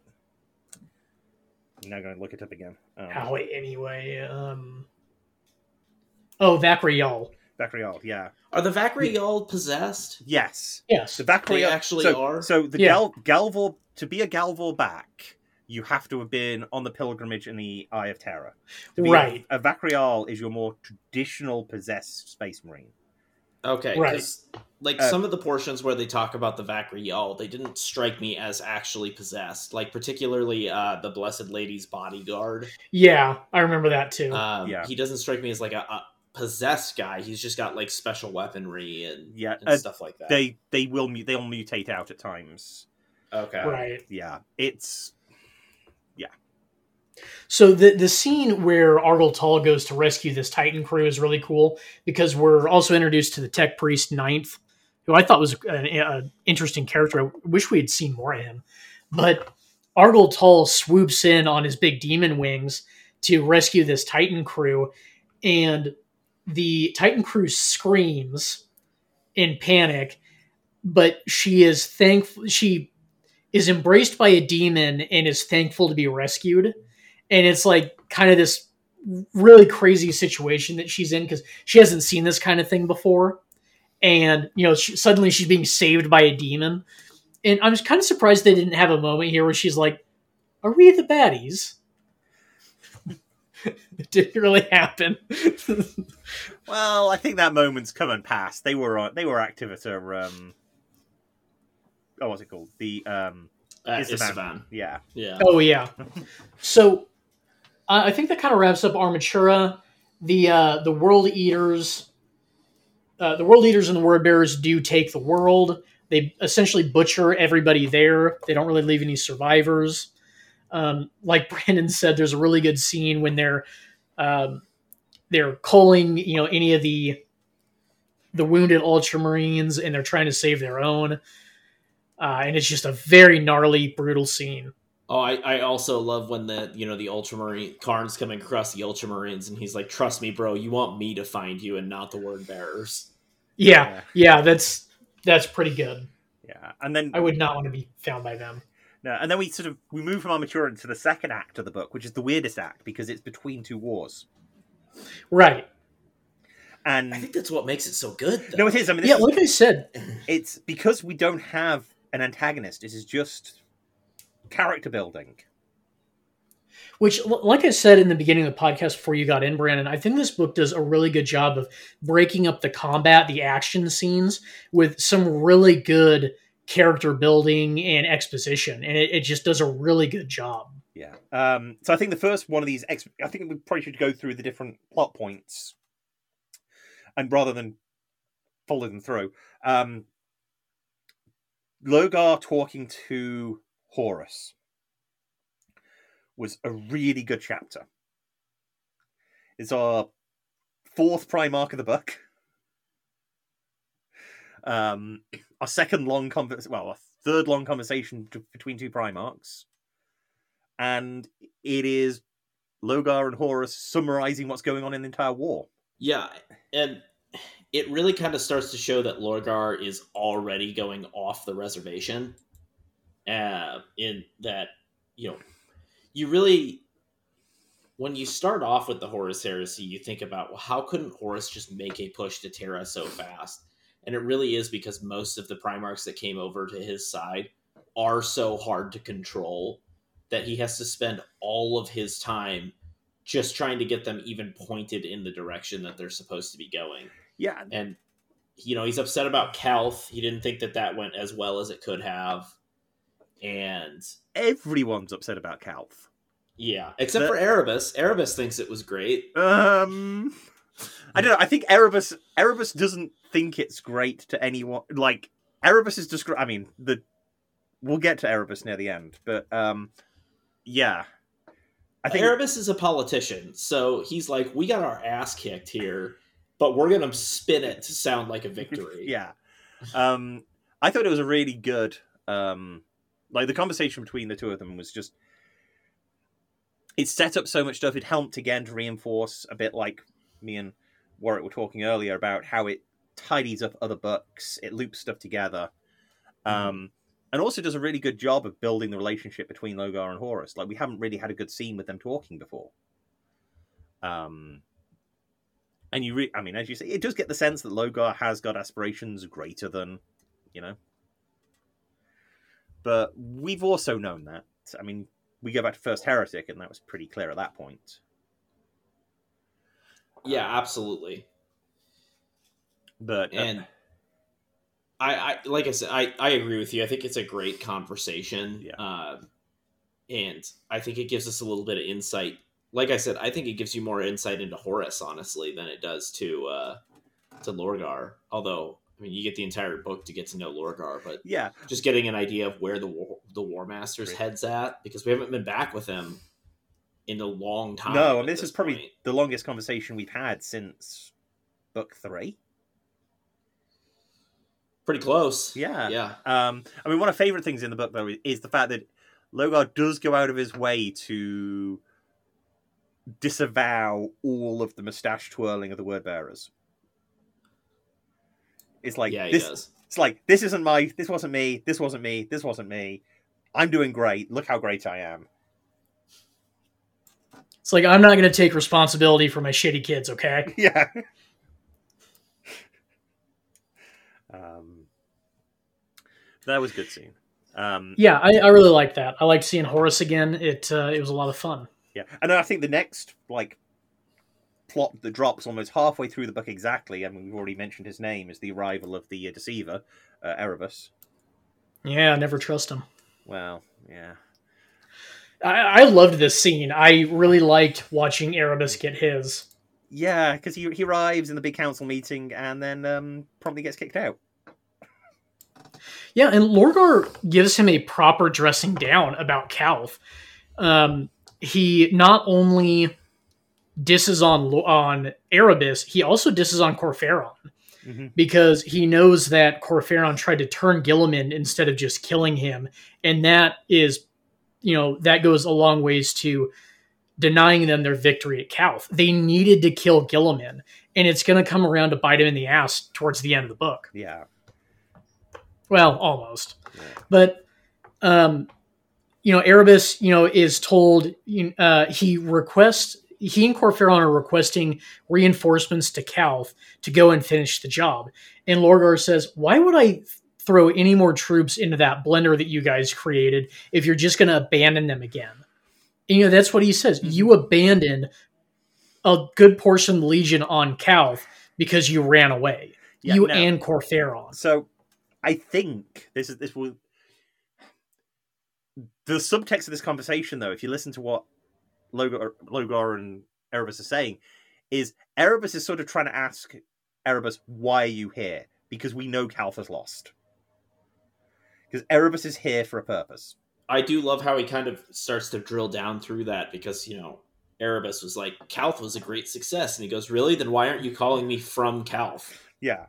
I'm now going to look it up again. Um, How anyway? Um, oh, Vakrial. Vakrial, yeah. Are the Vakrial possessed? Yes. Yes. The Vakrial they actually so, are. So the yeah. Gal Galvor to be a Gal Vorbak, you have to have been on the pilgrimage in the Eye of Terror. Right. A, a Vakrial is your more traditional possessed space marine. Okay, right. Like uh, some of the portions where they talk about the Vakrial, they didn't strike me as actually possessed. Like particularly uh, the Blessed Lady's bodyguard. Yeah, I remember that too. Um, yeah. He doesn't strike me as like a, a possessed guy. He's just got like special weaponry and, yeah, and uh, stuff like that. They they will they'll mutate out at times. Okay. Right. Yeah. It's So the the scene where Argel Tal goes to rescue this Titan crew is really cool because we're also introduced to the Tech Priest Ninth, who I thought was an interesting character. I wish we had seen more of him. But Argel Tal swoops in on his big demon wings to rescue this Titan crew, and the Titan crew screams in panic, but she is thankful. She is embraced by a demon and is thankful to be rescued. And it's like kind of this really crazy situation that she's in because she hasn't seen this kind of thing before. And, you know, she, suddenly she's being saved by a demon. and I'm kind of surprised they didn't have a moment here where she's like, "Are we the baddies?" It didn't really happen. Well, I think that moment's come and passed. They were on, they were active at a um, oh, what's it called? The um, Uh, Esteban. Esteban. Yeah, Yeah. Oh yeah. So uh, I think that kind of wraps up Armatura. The uh, the World Eaters, uh, the World Eaters and the Word Bearers do take the world. They essentially butcher everybody there. They don't really leave any survivors. Um, like Brandon said, there's a really good scene when they're um, they're culling, you know, any of the the wounded Ultramarines, and they're trying to save their own. Uh, and it's just a very gnarly, brutal scene. Oh, I, I also love when the you know the Ultramarine Karn's coming across the Ultramarines, and he's like, "Trust me, bro. You want me to find you, and not the Word Bearers." Yeah, Yeah. yeah, that's that's pretty good. yeah, and then I would not want to be found by them. no, and then we sort of we move from Armatura into the second act of the book, which is the weirdest act because it's between two wars. Right. And I think that's what makes it so good. Though. no, it is. I mean, this Yeah, is- like I said, it's because we don't have an antagonist. This is just character building. which, l- like I said in the beginning of the podcast before you got in, Brandon, I think this book does a really good job of breaking up the combat, the action scenes, with some really good character building and exposition. And it, it just does a really good job. Yeah. Um, so I think the first one of these, ex- I think we probably should go through the different plot points, and rather than follow them through, um, Logar talking to Horus was a really good chapter. It's our fourth Primarch of the book. Um, our second long conversation, well, our third long conversation t- between two Primarchs. And it is Logar and Horus summarizing what's going on in the entire war. Yeah, and it really kind of starts to show that Lorgar is already going off the reservation. Uh, in that, you know, you really, when you start off with the Horus Heresy, you think about, well, how couldn't Horus just make a push to Terra so fast? And it really is because most of the Primarchs that came over to his side are so hard to control that he has to spend all of his time just trying to get them even pointed in the direction that they're supposed to be going. Yeah. And, you know, he's upset about Kalth. He didn't think that that went as well as it could have. And Everyone's upset about Kalth. yeah, except The- for Erebus. Erebus thinks it was great. Um, I don't know. I think Erebus Erebus doesn't think it's great to anyone. Like Erebus is just. I mean, the we'll get to Erebus near the end, but um, yeah, I think Erebus is a politician, so he's like, we got our ass kicked here, but we're gonna spin it to sound like a victory. yeah. Um, I thought it was a really good. Um, like the conversation between the two of them was just. It set up so much stuff. It helped again to reinforce a bit like me and Warwick were talking earlier about how it tidies up other books. It loops stuff together. Um, and also does a really good job of building the relationship between Logar and Horus. Like, we haven't really had a good scene with them talking before. Um, and you, re- I mean, as you say, it does get the sense that Logar has got aspirations greater than, you know. But we've also known that. I mean, we go back to First Heretic, and that was pretty clear at that point. Yeah, absolutely. But uh, And I, I, like I said, I, I agree with you. I think it's a great conversation. Yeah. Uh, and I think it gives us a little bit of insight. Like I said, I think it gives you more insight into Horus, honestly, than it does to uh, to Lorgar. Although, I mean, you get the entire book to get to know Lorgar, but yeah, just getting an idea of where the war, the War Master's Right. head's at, because we haven't been back with him in a long time. no, I at mean, this, is probably point. the longest conversation we've had since book three. Pretty close. Yeah. Yeah. Um, I mean, one of my favorite things in the book, though, is the fact that Logar does go out of his way to disavow all of the mustache twirling of the word bearers. It's like yeah, he this. does. It's like this isn't my. This wasn't me. This wasn't me. This wasn't me. I'm doing great. Look how great I am. It's like, I'm not going to take responsibility for my shitty kids, okay? Yeah. um, that was a good scene. Um, yeah, I, I really like that. I liked seeing Horus again. It uh, it was a lot of fun. Yeah, and I think the next like plot that drops almost halfway through the book exactly, I mean, we've already mentioned his name, is the arrival of the uh, Deceiver, uh, Erebus. Yeah, never trust him. Well, yeah. I, I loved this scene. I really liked watching Erebus get his. Yeah, because he he arrives in the big council meeting and then um, promptly gets kicked out. Yeah, and Lorgar gives him a proper dressing down about Calth. Um, he not only disses on on Erebus, he also disses on Corferon. Mm-hmm. Because he knows that Corferon tried to turn Guilliman instead of just killing him. And that is, you know, that goes a long ways to denying them their victory at Calth. They needed to kill Guilliman, and it's going to come around to bite him in the ass towards the end of the book. Yeah. Well, almost. Yeah. But, um, you know, Erebus, you know, is told, uh, he requests, he and Corferon are requesting reinforcements to Calth to go and finish the job. And Lorgar says, why would I throw any more troops into that blender that you guys created if you're just going to abandon them again? And, you know, that's what he says. Mm-hmm. You abandoned a good portion of the Legion on Calth because you ran away. Yeah, you no. and Corferon. So I think this is this will the subtext of this conversation, though, if you listen to what Logar, Logar and Erebus are saying, is Erebus is sort of trying to ask Erebus, why are you here? Because we know Calth has lost. Because Erebus is here for a purpose. I do love how he kind of starts to drill down through that because, you know, Erebus was like, Calth was a great success. And he goes, really? Then why aren't you calling me from Calth? Yeah.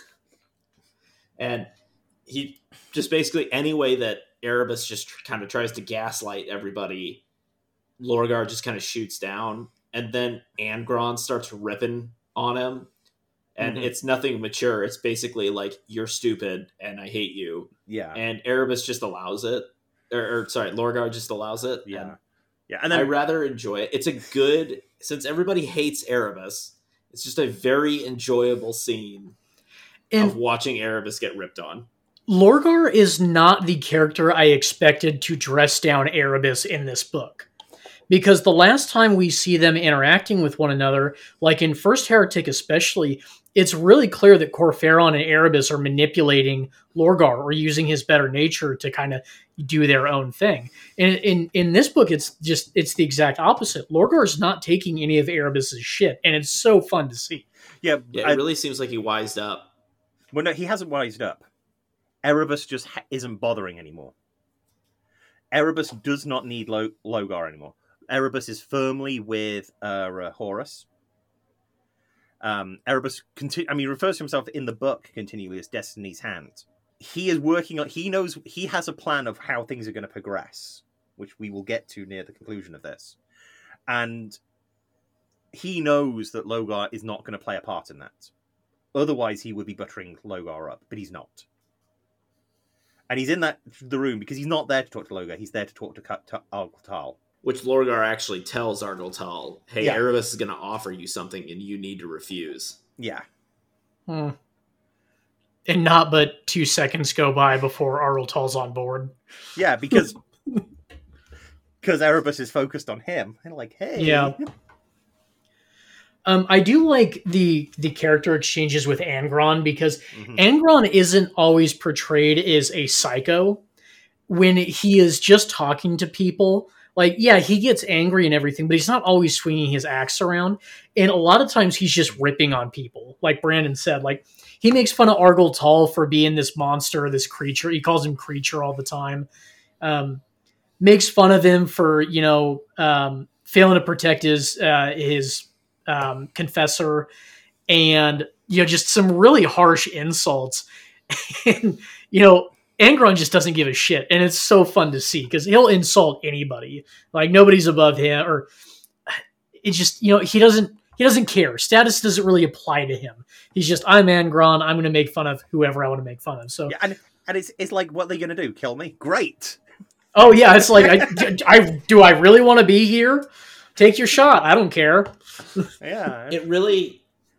And he just basically, any way that Erebus just kind of tries to gaslight everybody, Lorgar just kind of shoots down, and then Angron starts ripping on him, and mm-hmm. it's nothing mature. It's basically like, you're stupid, and I hate you. Yeah. And Erebus just allows it. Or, or sorry, Lorgar just allows it. Yeah. And yeah. And then I rather enjoy it. It's a good, since everybody hates Erebus, it's just a very enjoyable scene of watching Erebus get ripped on. Lorgar is not the character I expected to dress down Erebus in this book. Because the last time we see them interacting with one another, like in First Heretic especially, it's really clear that Corferon and Erebus are manipulating Lorgar or using his better nature to kind of do their own thing. And in, in this book, it's just it's the exact opposite. Lorgar is not taking any of Erebus's shit, and it's so fun to see. Yeah, yeah it I, really seems like he wised up. Well, no, he hasn't wised up. Erebus just ha- isn't bothering anymore. Erebus does not need Lo- Logar anymore. Erebus is firmly with uh, uh, Horus. Um, Erebus, conti- I mean, refers to himself in the book continually as Destiny's Hand. He is working on, he knows, he has a plan of how things are going to progress, which we will get to near the conclusion of this. And he knows that Logar is not going to play a part in that. Otherwise, he would be buttering Logar up, but he's not. And he's in that the room because he's not there to talk to Logar, he's there to talk to, to Argyle. Which Lorgar actually tells Argyle, hey, yeah. Erebus is going to offer you something and you need to refuse. Yeah. Hmm. And not but two seconds go by before Argyl's on board. Yeah, because because Erebus is focused on him. And like, hey. Yeah. Um, I do like the the character exchanges with Angron because mm-hmm. Angron isn't always portrayed as a psycho. When he is just talking to people, like, yeah, he gets angry and everything, but he's not always swinging his axe around. And a lot of times he's just ripping on people. Like Brandon said, like, he makes fun of Argyle for being this monster, this creature. He calls him creature all the time. Um, makes fun of him for, you know, um, failing to protect his, uh, his um, confessor. And, you know, just some really harsh insults. And, you know, Angron just doesn't give a shit, and it's so fun to see because he'll insult anybody. Like nobody's above him, or it's just you know he doesn't he doesn't care. Status doesn't really apply to him. He's just I'm Angron. I'm going to make fun of whoever I want to make fun of. So yeah, and and it's it's like what are they going to do? Kill me? Great. Oh yeah, it's like I, I do I really want to be here? Take your shot. I don't care. Yeah, it really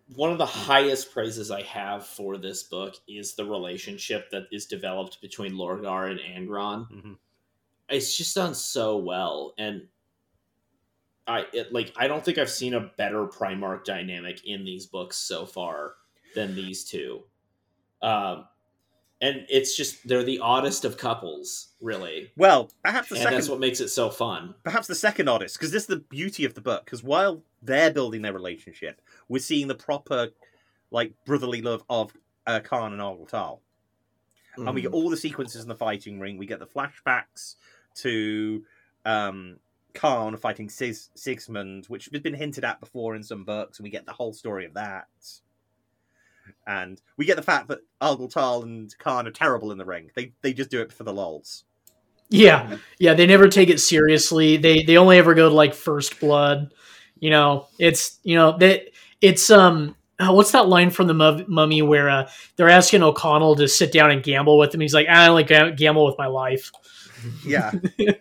one of the highest praises I have for this book is the relationship that is developed between Lorgar and Angron. Mm-hmm. It's just done so well, and I it, like. I don't think I've seen a better Primarch dynamic in these books so far than these two. Um, and it's just they're the oddest of couples, really. Well, perhaps the and second. That's what makes it so fun. Perhaps the second oddest, because this is the beauty of the book. Because while they're building their relationship, we're seeing the proper, like, brotherly love of uh, Kharn and Argyle. Mm. And we get all the sequences in the fighting ring. We get the flashbacks to um, Kharn fighting Sis- Sigismund, which has been hinted at before in some books, and we get the whole story of that. And we get the fact that Argyle and Kharn are terrible in the ring. They they just do it for the lols. Yeah, yeah, they never take it seriously. They they only ever go to like first blood. You know, it's you know that it's um oh, what's that line from the mu- Mummy where uh, they're asking O'Connell to sit down and gamble with him. He's like, I only ga- gamble with my life. Yeah, yeah,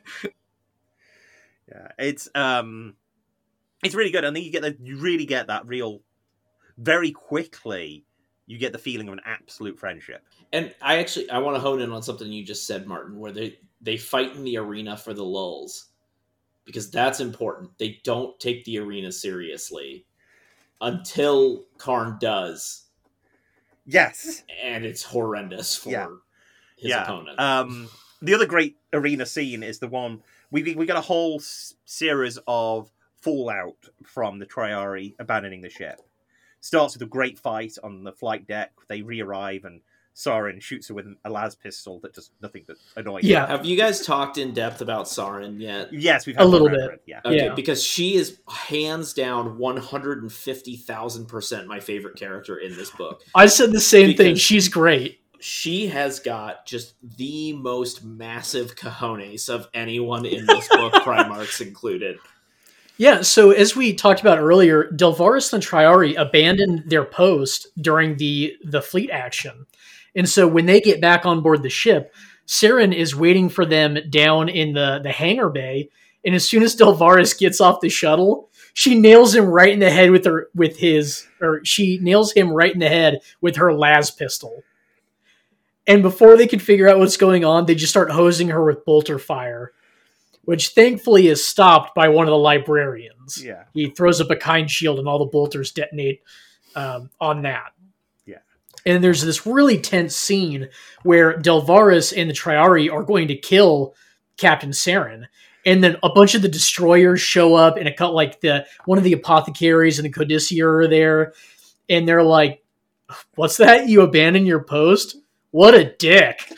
it's um, it's really good, and then you get the, you really get that real very quickly. You get the feeling of an absolute friendship. And I actually I want to hone in on something you just said, Martin, where they they fight in the arena for the lulls, because that's important. They don't take the arena seriously until Kharn does. Yes, and it's horrendous for yeah. his yeah. opponent. Um, the other great arena scene is the one we we got a whole s- series of fallout from the Triari abandoning the ship. Starts with a great fight on the flight deck. They re-arrive and Sarin shoots her with a las pistol that does nothing but annoy Yeah. her. Have you guys talked in depth about Sarin yet? Yes, we've had a little bit. It, yeah. Okay, yeah. because she is hands down one hundred fifty thousand percent my favorite character in this book. I said the same Because thing. She's great. She has got just the most massive cojones of anyone in this book, Primarchs included. Yeah, so as we talked about earlier, Delvaris and Triari abandoned their post during the, the fleet action. And so when they get back on board the ship, Sarin is waiting for them down in the, the hangar bay. And as soon as Delvaris gets off the shuttle, she nails him right in the head with her with his or she nails him right in the head with her las pistol. And before they can figure out what's going on, they just start hosing her with bolter fire, which thankfully is stopped by one of the librarians. Yeah. He throws up a kind shield and all the bolters detonate um, on that. Yeah. And there's this really tense scene where Delvaris and the Triari are going to kill Captain Sarin. And then a bunch of the destroyers show up, and it cut like the one of the apothecaries and the codicier are there. And they're like, what's that? You abandon your post? What a dick.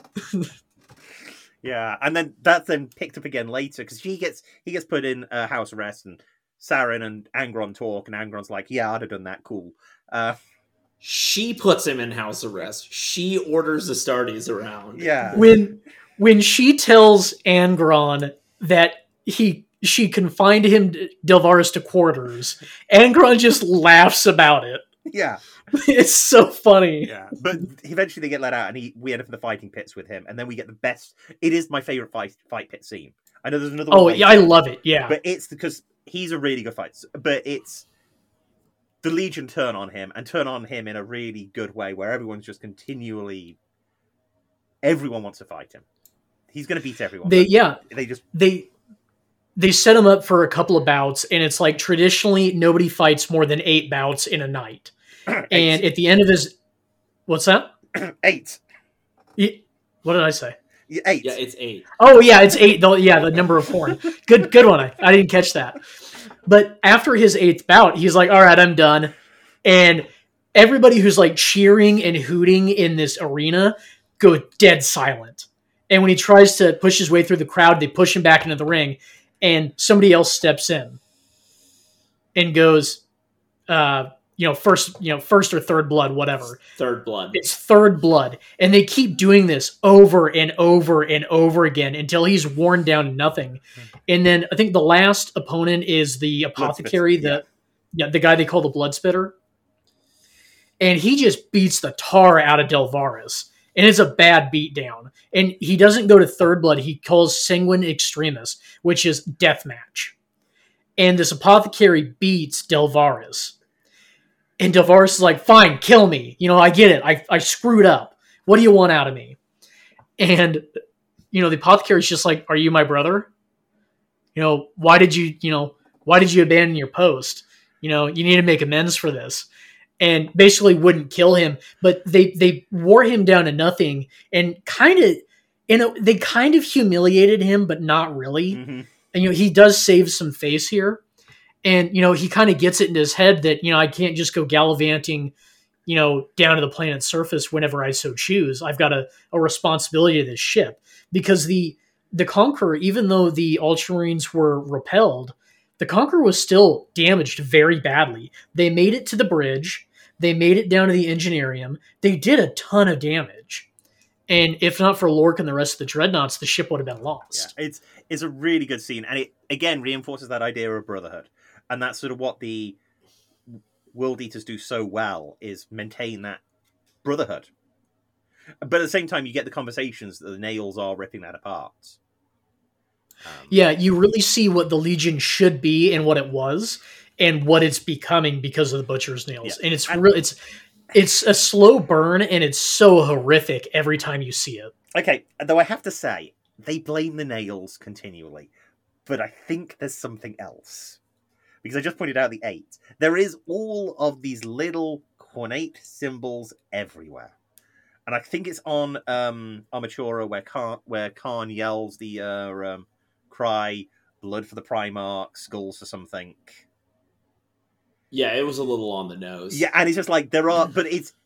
Yeah, and then that's then picked up again later because he gets he gets put in uh, house arrest, and Sarin and Angron talk, and Angron's like, "Yeah, I'd have done that. Cool." Uh, She puts him in house arrest. She orders the Astartes around. yeah, When when she tells Angron that he she confined him Delvaris to quarters, Angron just laughs about it. yeah, It's so funny. yeah. But eventually they get let out, and he we end up in the fighting pits with him, and then we get the best. It is my favorite fight fight pit scene. I know there's another one. Oh later, yeah, I love it. Yeah, but it's because he's a really good fighter. But it's the Legion turn on him and turn on him in a really good way, where everyone's just continually. Everyone wants to fight him. He's going to beat everyone. they yeah They just they they set him up for a couple of bouts, and it's like traditionally nobody fights more than eight bouts in a night. And at the end of his, what's that? eight. He- What did I say? Yeah, eight. Yeah, it's eight. Oh yeah, it's eight. Though, yeah, the number of horn. Good, good one. I, I didn't catch that. But after his eighth bout, he's like, "All right, I'm done." And everybody who's like cheering and hooting in this arena go dead silent. And when he tries to push his way through the crowd, they push him back into the ring, and somebody else steps in and goes, uh, you know, first, you know, first or third blood, whatever. Third blood. It's third blood. And they keep doing this over and over and over again until he's worn down to nothing. And then I think the last opponent is the apothecary, the yeah. the guy they call the blood spitter. And he just beats the tar out of Delvaris. And it's a bad beatdown. And he doesn't go to third blood. He calls Sanguine Extremis, which is deathmatch. And this apothecary beats Delvaris. And Tavares is like, fine, kill me. You know, I get it. I, I screwed up. What do you want out of me? And, you know, the apothecary's just like, are you my brother? You know, why did you, you know, why did you abandon your post? You know, you need to make amends for this. And basically wouldn't kill him, but they, they wore him down to nothing and kind of, you know, they kind of humiliated him, but not really. Mm-hmm. And, you know, he does save some face here. And, you know, he kind of gets it in his head that, you know, I can't just go gallivanting, you know, down to the planet's surface whenever I so choose. I've got a, a responsibility to this ship. Because the the Conqueror, even though the Ultramarines were repelled, the Conqueror was still damaged very badly. They made it to the bridge. They made it down to the Engineerium. They did a ton of damage. And if not for Lork and the rest of the Dreadnoughts, the ship would have been lost. Yeah, it's it's a really good scene. And it, again, reinforces that idea of brotherhood. And that's sort of what the World Eaters do so well, is maintain that brotherhood. But at the same time, you get the conversations that the Nails are ripping that apart. Um, yeah, you really see what the Legion should be and what it was, and what it's becoming because of the Butcher's Nails. Yeah. And it's and, real. It's it's a slow burn, and it's so horrific every time you see it. Okay, though I have to say, they blame the Nails continually, but I think there's something else. Because I just pointed out the eight. There is all of these little ornate symbols everywhere. And I think it's on um, Armatura where Khan, where Khan yells the uh, um, cry, blood for the Primarch, skulls for something. Yeah, it was a little on the nose. Yeah, and it's just like, there are, but it's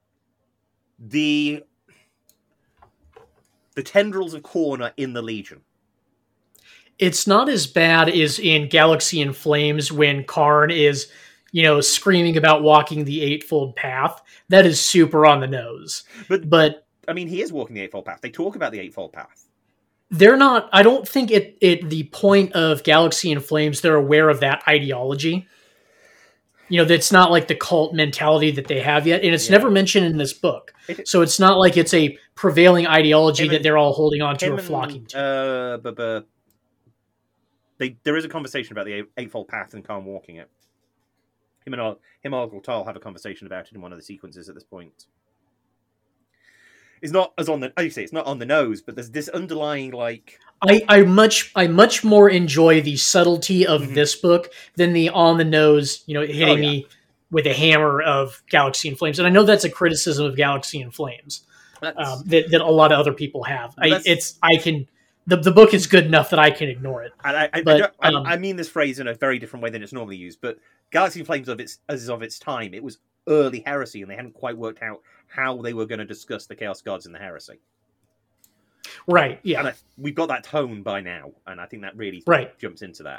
the the tendrils of Khorne are in the Legion. It's not as bad as in Galaxy in Flames when Karn is, you know, screaming about walking the Eightfold Path. That is super on the nose. But, but I mean, he is walking the Eightfold Path. They talk about the Eightfold Path. They're not, I don't think at, at the point of Galaxy in Flames, they're aware of that ideology. You know, that's not like the cult mentality that they have yet. And it's Yeah. never mentioned in this book. It, So it's not like it's a prevailing ideology Him that and- they're all holding on to him or and, flocking to. Uh, but, but they, there is a conversation about the Eightfold Path and Khan walking it. Him and Ar- him and Argyle Tal have a conversation about it in one of the sequences at this point. It's not as on the, as you say, it's not on the nose, but there's this underlying like. I, I much I much more enjoy the subtlety of Mhm. this book than the on the nose, you know, hitting Oh, yeah. me with a hammer of Galaxy in Flames. And I know that's a criticism of Galaxy in Flames That's, um, that, that a lot of other people have. I, That's- it's I can the, the book is good enough that I can ignore it. and I, I, but, I, don't, I- um, I mean this phrase in a very different way than it's normally used, but Galaxy in Flames of its as of its time, it was early heresy, and they hadn't quite worked out how they were going to discuss the Chaos Gods and the heresy. Right. Yeah. And I, we've got that tone by now, and I think that really Right. jumps into that.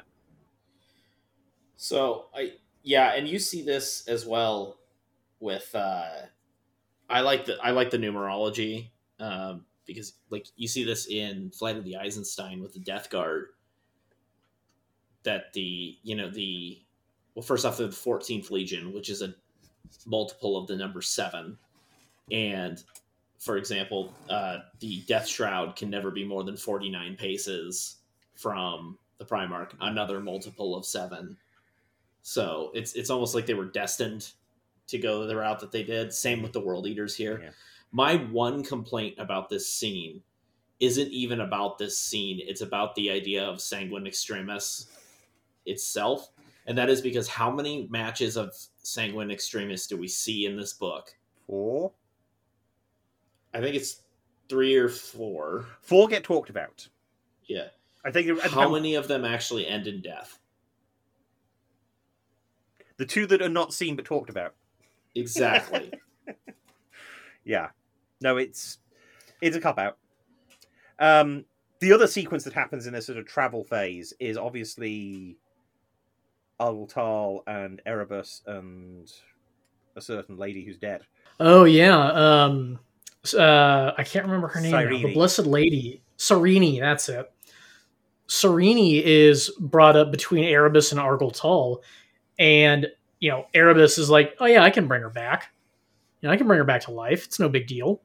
So I yeah, and you see this as well with uh I like the I like the numerology um because like you see this in Flight of the Eisenstein with the Death Guard, that the you know the well first off the fourteenth Legion, which is a multiple of the number seven, and for example uh the Death Shroud can never be more than forty-nine paces from the Primarch, another multiple of seven. So it's it's almost like they were destined to go the route that they did. Same with the World Eaters here. Yeah. My one complaint about this scene isn't even about this scene. It's about the idea of Sanguine Extremis itself. And that is because how many matches of Sanguine Extremis do we see in this book? Four? I think it's three or four. Four get talked about. Yeah. I think it- How many of them actually end in death? the two that are not seen but talked about. Exactly. Yeah. No, it's it's a cop out. Um, the other sequence that happens in this sort of travel phase is obviously Argyle Tal and Erebus and a certain lady who's dead. Oh yeah. Um. Uh. I can't remember her name. Now. The Cyrene. Blessed Lady. Serene. That's it. Serene is brought up between Erebus and Argyle Tal. And, you know, Erebus is like, oh, yeah, I can bring her back. You know, I can bring her back to life. It's no big deal.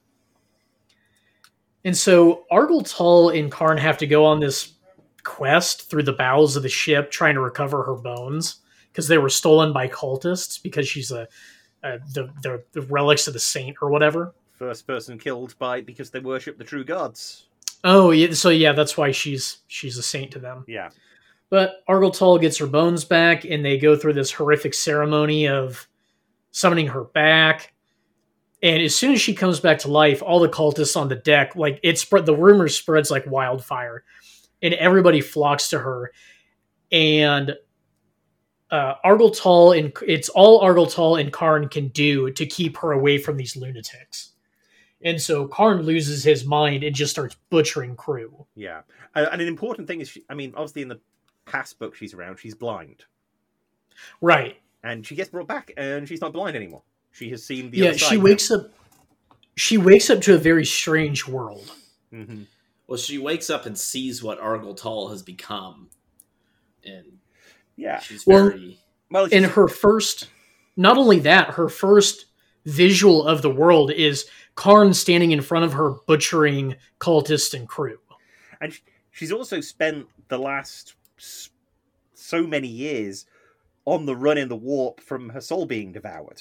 And so Argyle Tal and Karn have to go on this quest through the bowels of the ship trying to recover her bones because they were stolen by cultists because she's a, a the, the the relics of the saint or whatever. First person killed by because they worship the true gods. Oh, yeah. So yeah, that's why she's she's a saint to them. Yeah. But Argyltal gets her bones back, and they go through this horrific ceremony of summoning her back. And as soon as she comes back to life, all the cultists on the deck, like it spread, the rumor spreads like wildfire, and everybody flocks to her. And uh, Argyltal, and it's all Argyltal and Karn can do to keep her away from these lunatics. And so Karn loses his mind and just starts butchering crew. Yeah. And an important thing is, she, I mean, obviously in the past book she's around, she's blind. Right. And she gets brought back, and she's not blind anymore. She has seen the yeah, other side she now. wakes up. She wakes up to a very strange world. Mm-hmm. Well, she wakes up and sees what Argyltal has become, and yeah, she's well, very. Well, in her first, not only that, her first visual of the world is Karn standing in front of her butchering cultists and crew. And she's also spent the last so many years on the run in the warp from her soul being devoured.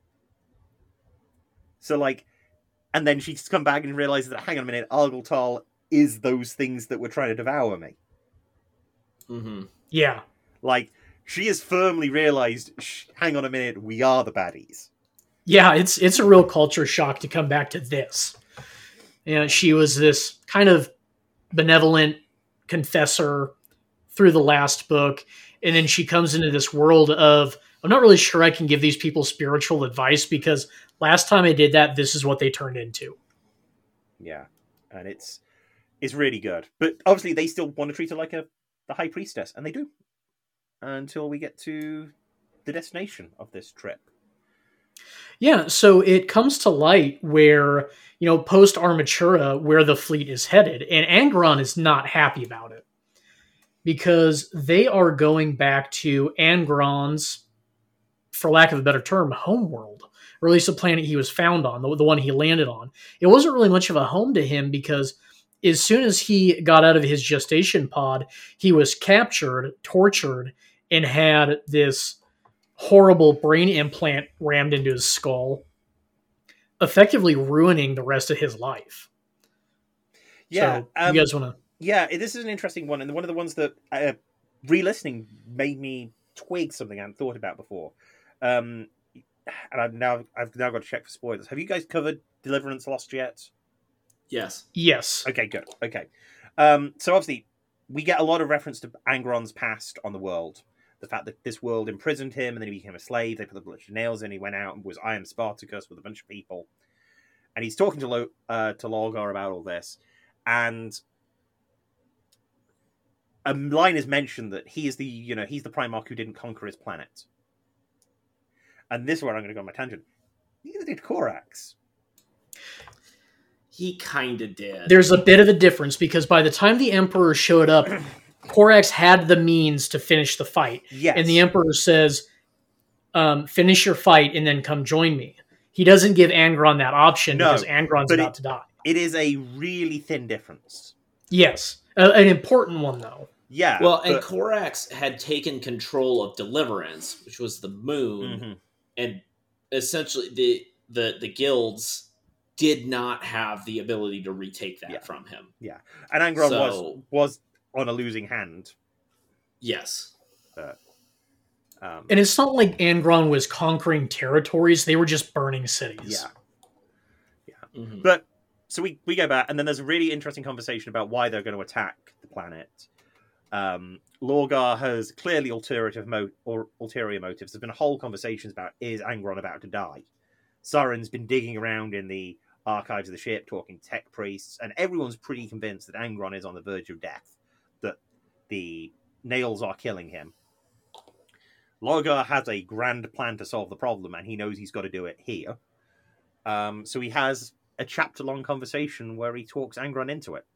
So, like, and then she's come back and realizes that, hang on a minute, Argyltal is those things that were trying to devour me. Mm-hmm. Yeah. Like, she has firmly realized, hang on a minute, we are the baddies. Yeah, it's it's a real culture shock to come back to this. You know, she was this kind of benevolent confessor through the last book, and then she comes into this world of, I'm not really sure I can give these people spiritual advice because last time I did that, this is what they turned into. Yeah, and it's it's really good. But obviously they still want to treat her like a the High Priestess, and they do. Until we get to the destination of this trip. Yeah, so it comes to light where, you know, post Armatura, where the fleet is headed, and Angron is not happy about it. Because they are going back to Angron's, for lack of a better term, homeworld. Or at least the planet he was found on, the, the one he landed on. It wasn't really much of a home to him because as soon as he got out of his gestation pod, he was captured, tortured, and had this horrible brain implant rammed into his skull, effectively ruining the rest of his life. Yeah. So, um, you guys want to... Yeah, this is an interesting one, and one of the ones that uh, re-listening made me twig something I hadn't thought about before. Um, and I've now I've now got to check for spoilers. Have you guys covered Deliverance Lost yet? Yes. Yes. Okay, good. Okay. Um, so obviously, we get a lot of reference to Angron's past on the world. The fact that this world imprisoned him, and then he became a slave. They put a bunch of nails in. He went out and was I am Spartacus with a bunch of people. And he's talking to Lo- uh, to Lorgar about all this. And a line is mentioned that he is the, you know, he's the Primarch who didn't conquer his planet. And this is where I'm going to go on my tangent. Neither did Corax. He kind of did. There's a bit of a difference because by the time the Emperor showed up, Corax had the means to finish the fight. Yes. And the Emperor says, um, finish your fight and then come join me. He doesn't give Angron that option No, because Angron's but about it- to die. It is a really thin difference. Yes. Uh, an important one, though. Yeah. Well, and but- Corax had taken control of Deliverance, which was the moon, Mhm. and essentially the the the guilds did not have the ability to retake that Yeah. from him. And Angron was So- was on a losing hand. Yes. Um, And it's not like Angron was conquering territories. They were just burning cities. yeah. Mhm. But so we, we go back, and then there's a really interesting conversation about why they're going to attack the planet. Um, Lorgar has clearly ulterior, mo- or ulterior motives. There's been a whole conversation about, is Angron about to die? Saren's been digging around in the archives of the ship, talking to tech priests, and everyone's pretty convinced that Angron is on the verge of death, that the nails are killing him. Lorgar has a grand plan to solve the problem, and he knows he's got to do it here. Um, so he has a chapter-long conversation where he talks Angron into it.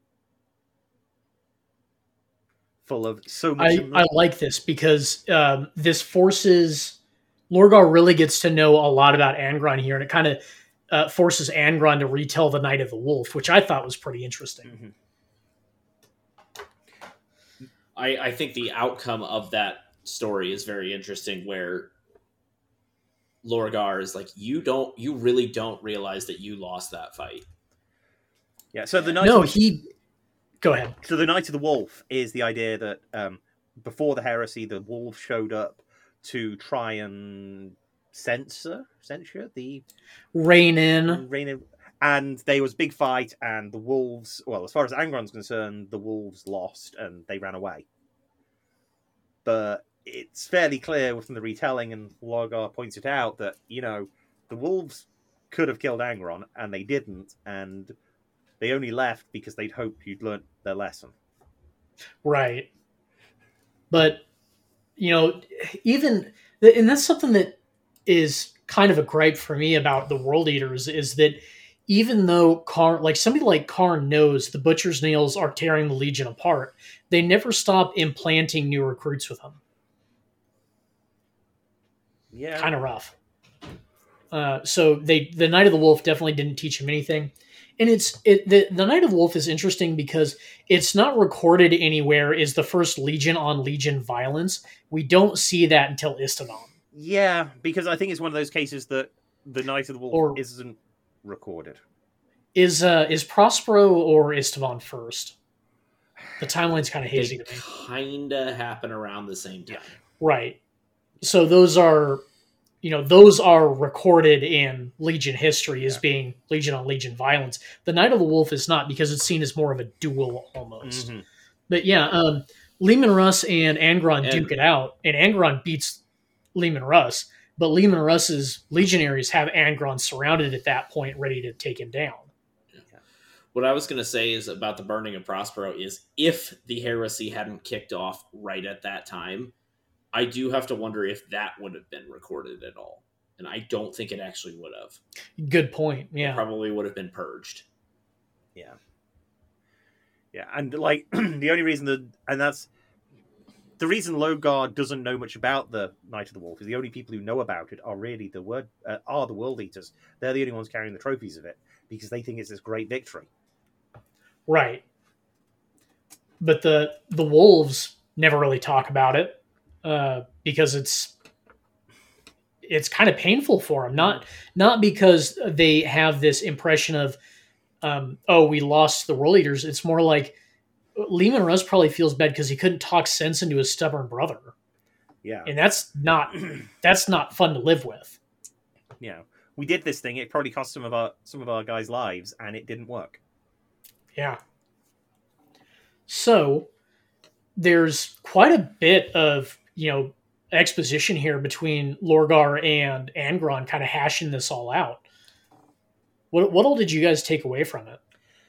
Full of so much... I, emo- I like this because um, this forces... Lorgar really gets to know a lot about Angron here, and it kind of uh, forces Angron to retell the Night of the Wolf, which I thought was pretty interesting. Mhm. I, I think the outcome of that story is very interesting, where Lorgar is like, you don't, you really don't realize that you lost that fight. Yeah. So the Knight No, of, he. Go ahead. so the Knight of the Wolf is the idea that um, before the heresy, the wolves showed up to try and censor, censure the Rein in. reign of, and there was a big fight, and the wolves. Well, as far as Angron's concerned, the wolves lost and they ran away. But it's fairly clear from the retelling, and Lorgar points it out, that, you know, the wolves could have killed Angron, and they didn't, and they only left because they'd hoped you'd learnt their lesson. Right. But, you know, even, and that's something that is kind of a gripe for me about the World Eaters, is that even though Karn, like somebody like Karn knows the Butcher's Nails are tearing the Legion apart, they never stop implanting new recruits with them. Yeah. Kind of rough. Uh, so they, the Knight of the Wolf definitely didn't teach him anything. And it's it, the the Knight of the Wolf is interesting because it's not recorded anywhere as the first Legion on Legion violence. We don't see that until Istvan. Yeah, because I think it's one of those cases that the Knight of the Wolf Or- isn't recorded. Is uh, is Prospero or Istvan first? The timeline's kind of hazy They to me. kind of happen around the same time. Right. So those are, you know, those are recorded in Legion history as Yeah. being Legion on Legion violence. The Knight of the Wolf is not, because it's seen as more of a duel almost. Mhm. But yeah, um, Leman Russ and Angron And- duke it out, and Angron beats Leman Russ. But Leman Russ's legionaries have Angron surrounded at that point, ready to take him down. What I was going to say is about the burning of Prospero is, if the heresy hadn't kicked off right at that time, I do have to wonder if that would have been recorded at all. And I don't think it actually would have. Good point. It Yeah. probably would have been purged. Yeah. Yeah, and like the only reason that, and that's the reason Lorgar doesn't know much about the Knight of the Wolf, is the only people who know about it are really the word uh, are the World Eaters. They're the only ones carrying the trophies of it because they think it's this great victory. Right. But the the wolves never really talk about it uh, because it's it's kind of painful for them. Not not because they have this impression of um, oh, we lost the World Eaters. It's more like Leman Russ probably feels bad because he couldn't talk sense into his stubborn brother, Yeah, and that's not that's not fun to live with. yeah. We did this thing. It probably cost some of our some of our guys' lives, and it didn't work. Yeah. So there's quite a bit of, you know, exposition here between Lorgar and Angron, kind of hashing this all out. What what all did you guys take away from it?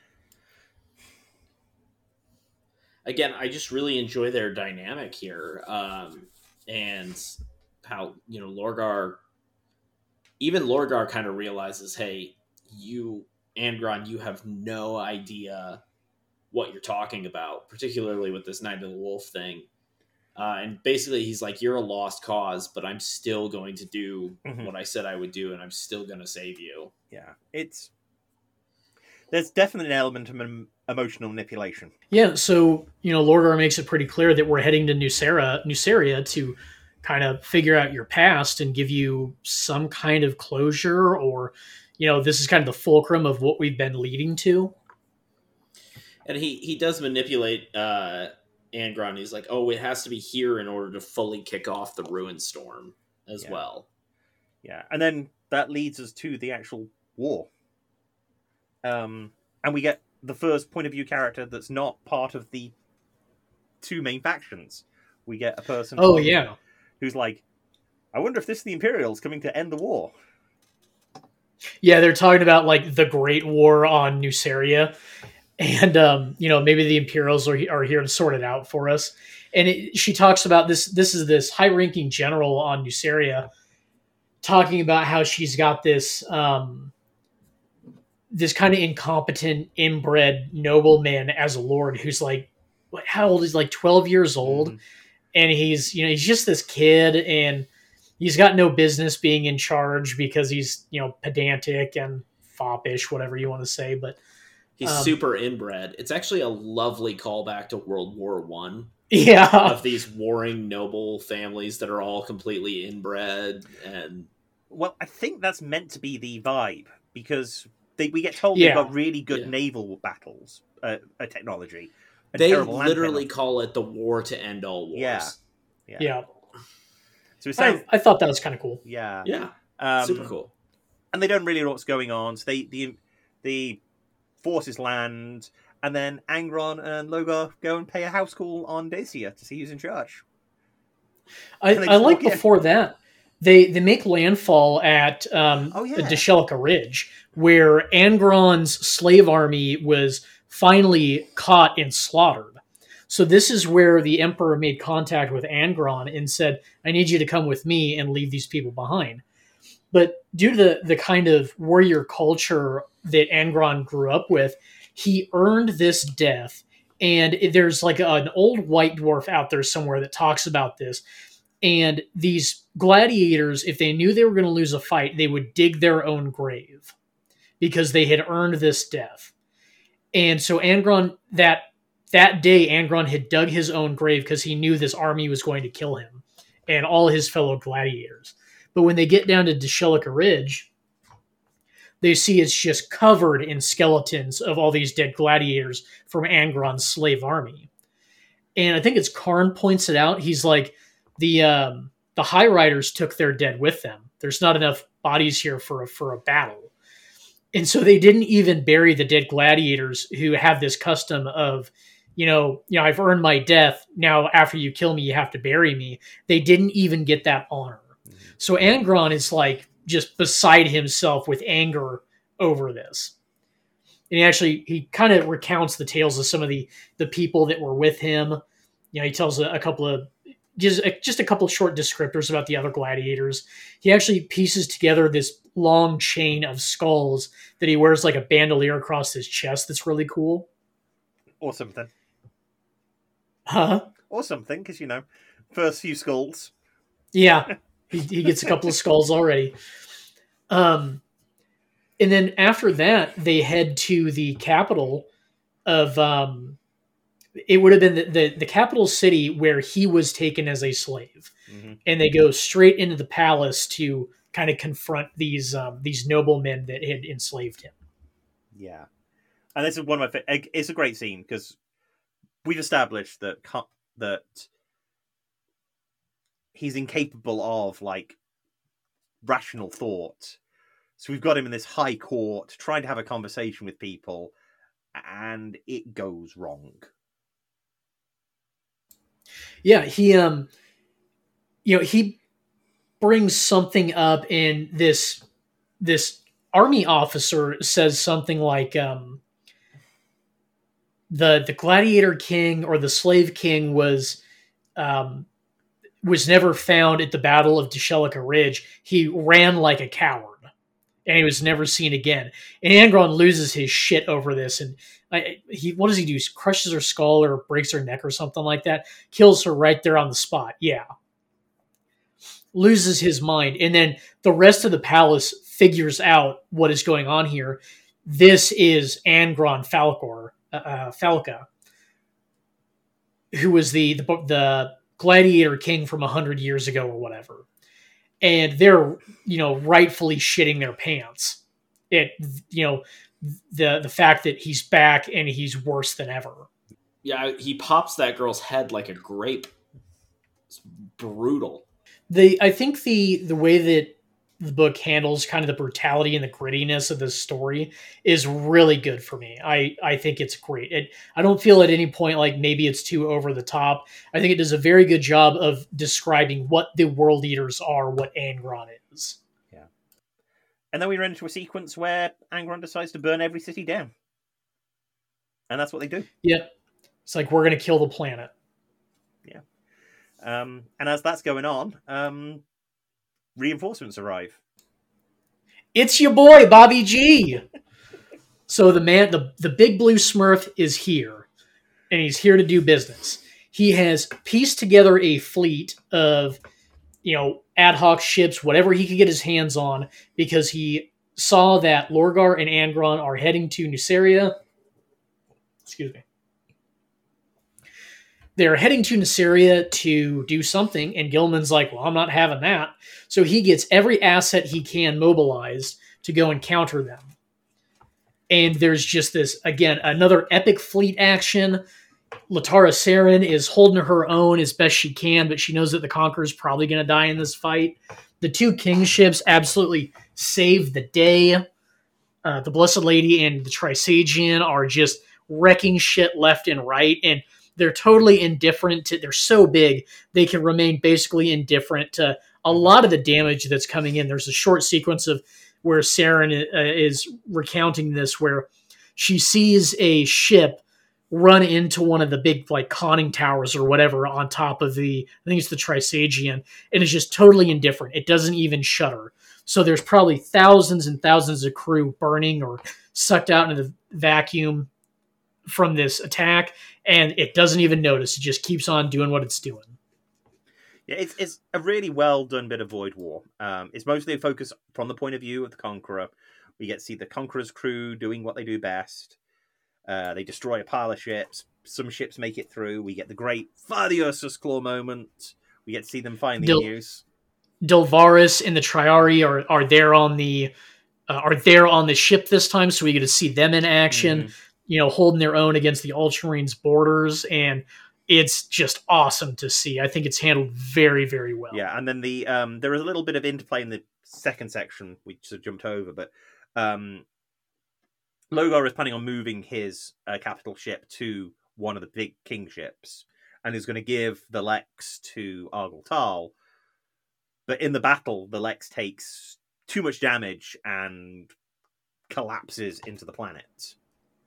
Again, I just really enjoy their dynamic here. Um, and how, you know, Lorgar, even Lorgar kind of realizes, hey, you, Angron, you have no idea what you're talking about, particularly with this Knight of the Wolf thing. Uh, and basically he's like, you're a lost cause, but I'm still going to do Mhm. what I said I would do, and I'm still going to save you. Yeah, it's there's definitely an element of em- emotional manipulation. Yeah, so, you know, Lorgar makes it pretty clear that we're heading to Nucera, Nuceria to kind of figure out your past and give you some kind of closure, or, you know, this is kind of the fulcrum of what we've been leading to. And he, he does manipulate uh, Angron. He's like, oh, it has to be here in order to fully kick off the Ruin Storm as Yeah. well. Yeah, and then that leads us to the actual war. Um, and we get the first point of view character that's not part of the two main factions. We get a person Oh, yeah. who's like, I wonder if this is the Imperials coming to end the war. Yeah, they're talking about, like, the Great War on Nuceria. And, um, you know, maybe the Imperials are, are here to sort it out for us. And it, she talks about this. This is this high-ranking general on Nuceria talking about how she's got this um, this kind of incompetent, inbred nobleman as a lord who's like, what, how old is he? Like twelve years old. Mhm. And he's, you know, he's just this kid, and he's got no business being in charge because he's, you know, pedantic and foppish, whatever you want to say. But He's Um, super inbred. It's actually a lovely callback to World War One. Yeah. Of these warring noble families that are all completely inbred. And well, I think that's meant to be the vibe, because they, we get told Yeah. they've got really good Yeah. naval battles, uh, uh, technology. and they terrible land literally technology. call it the war to end all wars. Yeah. Yeah. Yeah. So it I, sounds, I thought that was kind of cool. yeah. Yeah. Um, Super cool. And they don't really know what's going on. So they the the forces land, and then Angron and Logar go and pay a house call on Dacia to see who's in charge. I, And they I just like walk in. before that, they they make landfall at um, Oh, yeah. Deshelica Ridge, where Angron's slave army was finally caught and slaughtered. So this is where the Emperor made contact with Angron and said, I need you to come with me and leave these people behind. But due to the, the kind of warrior culture that Angron grew up with, he earned this death. And there's like an old white dwarf out there somewhere that talks about this. And these gladiators, if they knew they were going to lose a fight, they would dig their own grave because they had earned this death. And so Angron, that that day, Angron had dug his own grave because he knew this army was going to kill him and all his fellow gladiators. But when they get down to Deshelica Ridge, they see it's just covered in skeletons of all these dead gladiators from Angron's slave army. And I think it's Karn points it out. He's like, the um, the High Riders took their dead with them. There's not enough bodies here for a, for a battle. And so they didn't even bury the dead gladiators who have this custom of, you know, you know, I've earned my death. Now, after you kill me, you have to bury me. They didn't even get that honor. So Angron is like just beside himself with anger over this. And he actually, he kind of recounts the tales of some of the, the people that were with him. You know, he tells a, a couple of, just a, just a couple of short descriptors about the other gladiators. He actually pieces together this long chain of skulls that he wears like a bandolier across his chest. That's really cool. Or something. Huh? Or something, because, you know, first few skulls. Yeah. he, he gets a couple of skulls already. Um, and then after that, they head to the capital of, um, it would have been the, the, the capital city where he was taken as a slave. Mm-hmm. And they go straight into the palace to kind of confront these um, these noblemen that had enslaved him. Yeah. And this is one of my favorite. It's a great scene because we've established that that he's incapable of like rational thought. So we've got him in this high court trying to have a conversation with people, and it goes wrong. Yeah, he um you know, he brings something up, and this this army officer says something like um the the gladiator king or the slave king was um was never found at the Battle of Deshelica Ridge. He ran like a coward, and he was never seen again. And Angron loses his shit over this, and I, he what does he do? He crushes her skull or breaks her neck or something like that. Kills her right there on the spot. Yeah, loses his mind, and then the rest of the palace figures out what is going on here. This is Angron Falcor, uh, uh, Falca, who was the the, the gladiator king from a hundred years ago or whatever. And they're, you know, rightfully shitting their pants at, you know, the the fact that he's back and he's worse than ever. Yeah, he pops that girl's head like a grape. It's brutal. The I think the the way that the book handles kind of the brutality and the grittiness of this story is really good for me. I, I think it's great. It, I don't feel at any point like maybe it's too over the top. I think it does a very good job of describing what the World Eaters are, what Angron is. Yeah. And then we run into a sequence where Angron decides to burn every city down. And that's what they do. Yeah. It's like, we're going to kill the planet. Yeah. Um, and as that's going on, um, reinforcements arrive. It's your boy, Bobby G. So the man, the, the big blue Smurf is here, and he's here to do business. He has pieced together a fleet of, you know, ad hoc ships, whatever he could get his hands on, because he saw that Lorgar and Angron are heading to Nuceria, Excuse me. They're heading to Nasseria to do something, and Gilman's like, well, I'm not having that. So he gets every asset he can mobilized to go and counter them. And there's just this, again, another epic fleet action. Latara Saren is holding her own as best she can, but she knows that the Conqueror's probably going to die in this fight. The two kingships absolutely save the day. Uh, the Blessed Lady and the Trisagion are just wrecking shit left and right, and they're totally indifferent to, they're so big, they can remain basically indifferent to a lot of the damage that's coming in. There's a short sequence of where Saren uh, is recounting this, where she sees a ship run into one of the big like conning towers or whatever on top of the, I think it's the Trisagion, and it's just totally indifferent. It doesn't even shudder. So there's probably thousands and thousands of crew burning or sucked out into the vacuum from this attack, and it doesn't even notice. It just keeps on doing what it's doing. Yeah, it's it's a really well done bit of Void War. Um, it's mostly a focus from the point of view of the Conqueror. We get to see the Conqueror's crew doing what they do best. Uh, they destroy a pile of ships. Some ships make it through. We get the great Fire the Ursus Claw moment. We get to see them finally Dil- in use. Delvaris and the Triari are are there on the uh, are there on the ship this time, so we get to see them in action. Mm. You know, holding their own against the Ultramarines' boarders, and it's just awesome to see. I think it's handled very, very well. Yeah, and then the um, there is a little bit of interplay in the second section, we sort of jumped over, but um, Logar is planning on moving his uh, capital ship to one of the big king ships, and is going to give the Lex to Argel Tal. But in the battle, the Lex takes too much damage and collapses into the planet.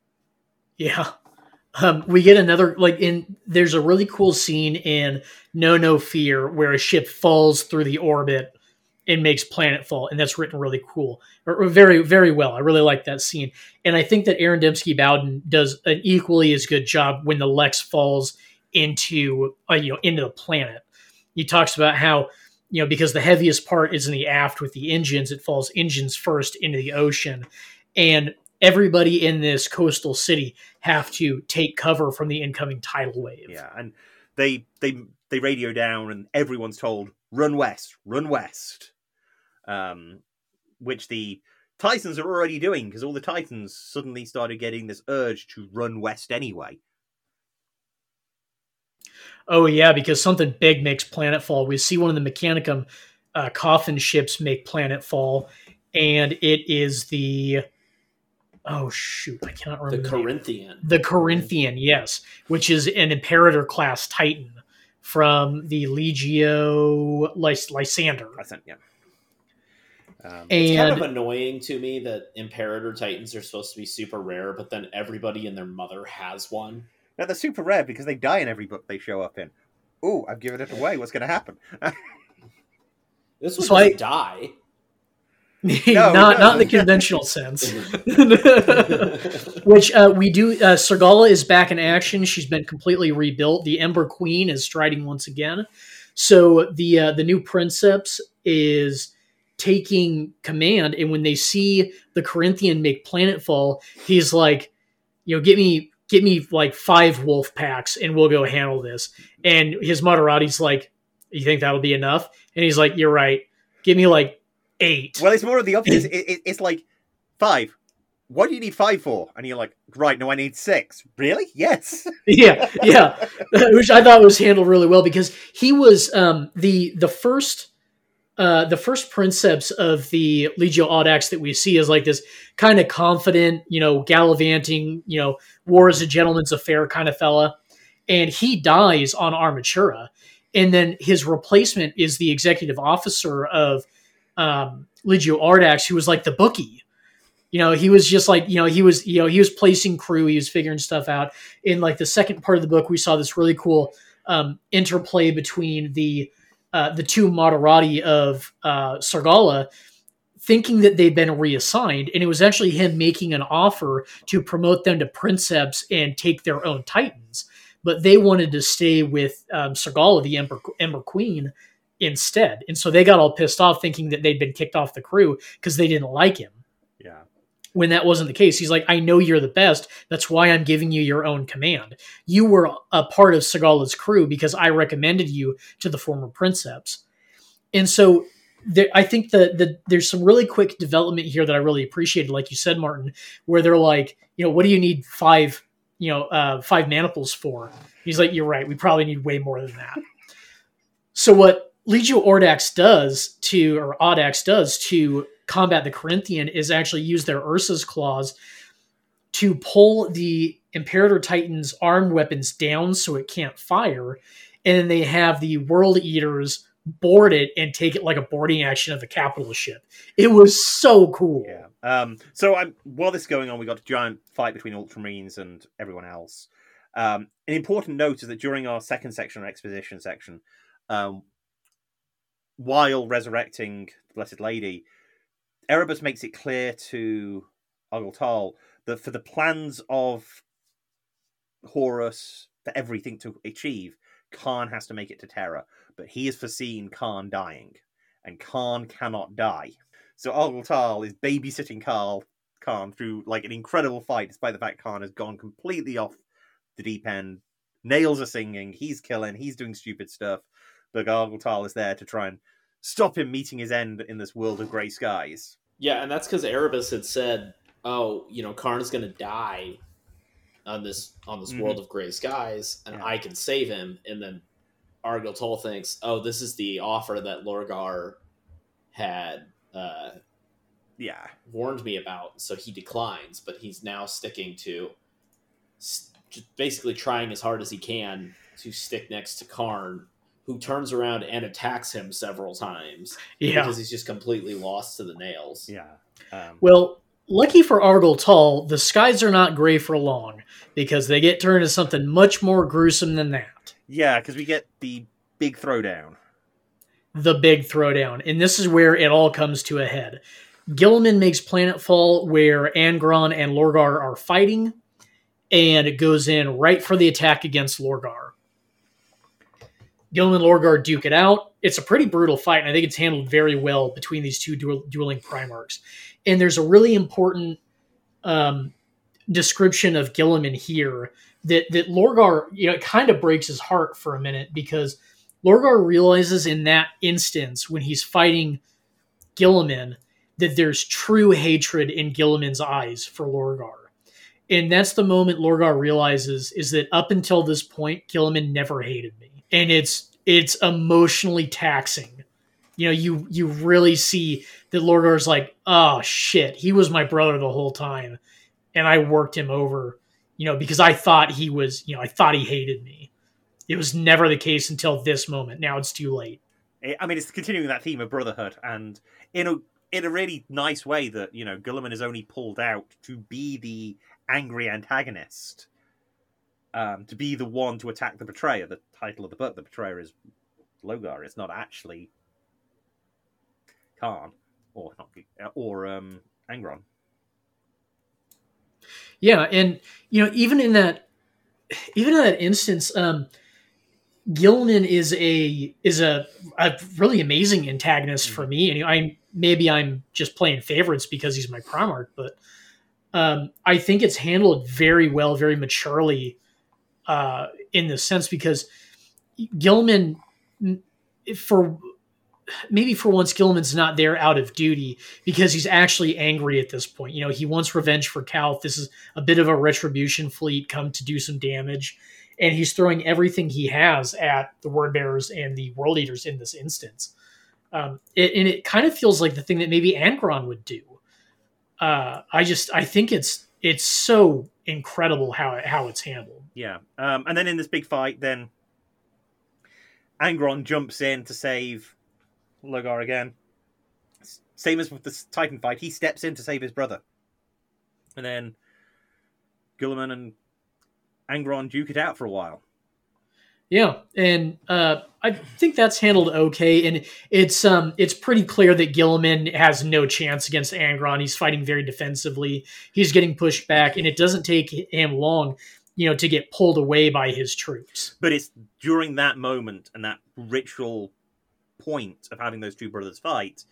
Yeah. Um, we get another, like, in, there's a really cool scene in No No Fear where a ship falls through the orbit and makes planetfall, and that's written really cool, or, or very, very well. I really like that scene. And I think that Aaron Dembski Bowden does an equally as good job when the Lex falls into, uh, you know, into the planet. He talks about how, you know, because the heaviest part is in the aft with the engines, it falls engines first into the ocean. And everybody in this coastal city have to take cover from the incoming tidal wave. Yeah, and they they they radio down, and everyone's told, run west, run west. Um, which the Titans are already doing, because all the Titans suddenly started getting this urge to run west anyway. Oh, yeah, because something big makes planetfall. We see one of the Mechanicum uh, coffin ships make planetfall, and it is the... Oh, shoot, I cannot remember. The Corinthian. The Corinthian, yes, which is an Imperator-class Titan from the Legio Lys- Lysander. Lysander, yeah. Um, it's and, kind of annoying to me that Imperator Titans are supposed to be super rare, but then everybody and their mother has one. No, they're super rare because they die in every book they show up in. Ooh, I've given it away. What's going to happen? This one so doesn't I, die. no, not, no. not in the conventional sense. Which uh, we do. Uh, Sargala is back in action. She's been completely rebuilt. The Ember Queen is striding once again. So the uh, the new Princeps is taking command, and when they see the Corinthian make planetfall, he's like, you know, get me. Get me like five wolf packs and we'll go handle this. And his Moderati's like, you think that'll be enough? And he's like, you're right. Give me like eight. Well, it's more of the opposite. it, it, it's like, five. What do you need five for? And you're like, right, no, I need six. Really? Yes. yeah, yeah. Which I thought was handled really well because he was um, the the first... Uh, the first Princeps of the Legio Audax that we see is like this kind of confident, you know, gallivanting, you know, war is a gentleman's affair kind of fella. And he dies on Armatura. And then his replacement is the executive officer of um, Legio Audax, who was like the bookie. You know, he was just like, you know, he was, you know, he was placing crew, he was figuring stuff out. In like the second part of the book, we saw this really cool um, interplay between the Uh, the two Moderati of uh, Sargala, thinking that they'd been reassigned, and it was actually him making an offer to promote them to Princeps and take their own Titans. But they wanted to stay with um, Sargala, the Ember, Ember Queen, instead. And so they got all pissed off thinking that they'd been kicked off the crew because they didn't like him. Yeah. when that wasn't the case. He's like, I know you're the best. That's why I'm giving you your own command. You were a part of Segala's crew because I recommended you to the former princeps. And so there, I think that the, there's some really quick development here that I really appreciated, like you said, Martin, where they're like, you know, what do you need five, you know, uh, five maniples for? He's like, you're right. We probably need way more than that. So what Legio Audax does to, or Audax does to combat the Corinthian is actually use their Ursa's claws to pull the Imperator Titan's armed weapons down so it can't fire. And then they have the World Eaters board it and take it like a boarding action of a capital ship. It was so cool. Yeah. Um, so I'm, while this is going on, we got a giant fight between Ultramarines and everyone else. Um, an important note is that during our second section, or exposition section, um, while resurrecting the Blessed Lady, Erebus makes it clear to Argyle Tal that for the plans of Horus, for everything to achieve, Kharn has to make it to Terra. But he has foreseen Kharn dying, and Kharn cannot die. So Argyle Tal is babysitting Carl Kharn through like an incredible fight, despite the fact Kharn has gone completely off the deep end. Nails are singing, he's killing, he's doing stupid stuff. But Argyle Tal is there to try and stop him meeting his end in this world of grey skies. Yeah, and that's because Erebus had said, "Oh, you know, Kharn is going to die on this on this mm-hmm. world of grey skies, and yeah. I can save him." And then Argyle Tal thinks, "Oh, this is the offer that Lorgar had, uh, yeah, warned me about." So he declines, but he's now sticking to, just basically trying as hard as he can to stick next to Kharn, who turns around and attacks him several times. Yeah. Because he's just completely lost to the nails. Yeah. Um, well, lucky for Argyle Tal, the skies are not gray for long, because they get turned into something much more gruesome than that. Yeah, because we get the big throwdown. The big throwdown. And this is where it all comes to a head. Guilliman makes planetfall where Angron and Lorgar are fighting, and it goes in right for the attack against Lorgar. Guilliman and Lorgar duke it out. It's a pretty brutal fight, and I think it's handled very well between these two duel- dueling Primarchs. And there's a really important um, description of Guilliman here that, that Lorgar, you know, it kind of breaks his heart for a minute, because Lorgar realizes in that instance when he's fighting Guilliman that there's true hatred in Guilliman's eyes for Lorgar. And that's the moment Lorgar realizes is that up until this point, Guilliman never hated me. And it's it's emotionally taxing. You know, you you really see that Lorgar's like, oh shit, he was my brother the whole time, and I worked him over, you know, because I thought he was, you know, I thought he hated me. It was never the case until this moment. Now it's too late. I mean, it's continuing that theme of brotherhood, and in a in a really nice way that, you know, Guilliman is only pulled out to be the angry antagonist. Um, to be the one to attack the betrayer. The title of the book, the betrayer, is Lorgar. It's not actually Kharn or not or um, Angron. Yeah, and you know, even in that, even in that instance, um, Guilliman is a is a, a really amazing antagonist mm-hmm. for me. And I maybe I'm just playing favorites because he's my Primarch, but um, I think it's handled very well, very maturely. Uh, in this sense, because Guilliman, for maybe for once, Guilliman's not there out of duty, because he's actually angry at this point. You know, he wants revenge for Calth. This is a bit of a retribution fleet come to do some damage, and he's throwing everything he has at the Word Bearers and the World Eaters in this instance. Um, it, and it kind of feels like the thing that maybe Angron would do. Uh, I just, I think it's it's so incredible how how it's handled. Yeah, um, and then in this big fight, then Angron jumps in to save Lorgar again. Same as with the Titan fight, he steps in to save his brother, and then Guilliman and Angron duke it out for a while. Yeah, and uh, I think that's handled okay, and it's um it's pretty clear that Guilliman has no chance against Angron. He's fighting very defensively. He's getting pushed back, and it doesn't take him long, you know, to get pulled away by his troops. But it's during that moment and that ritual point of having those two brothers fight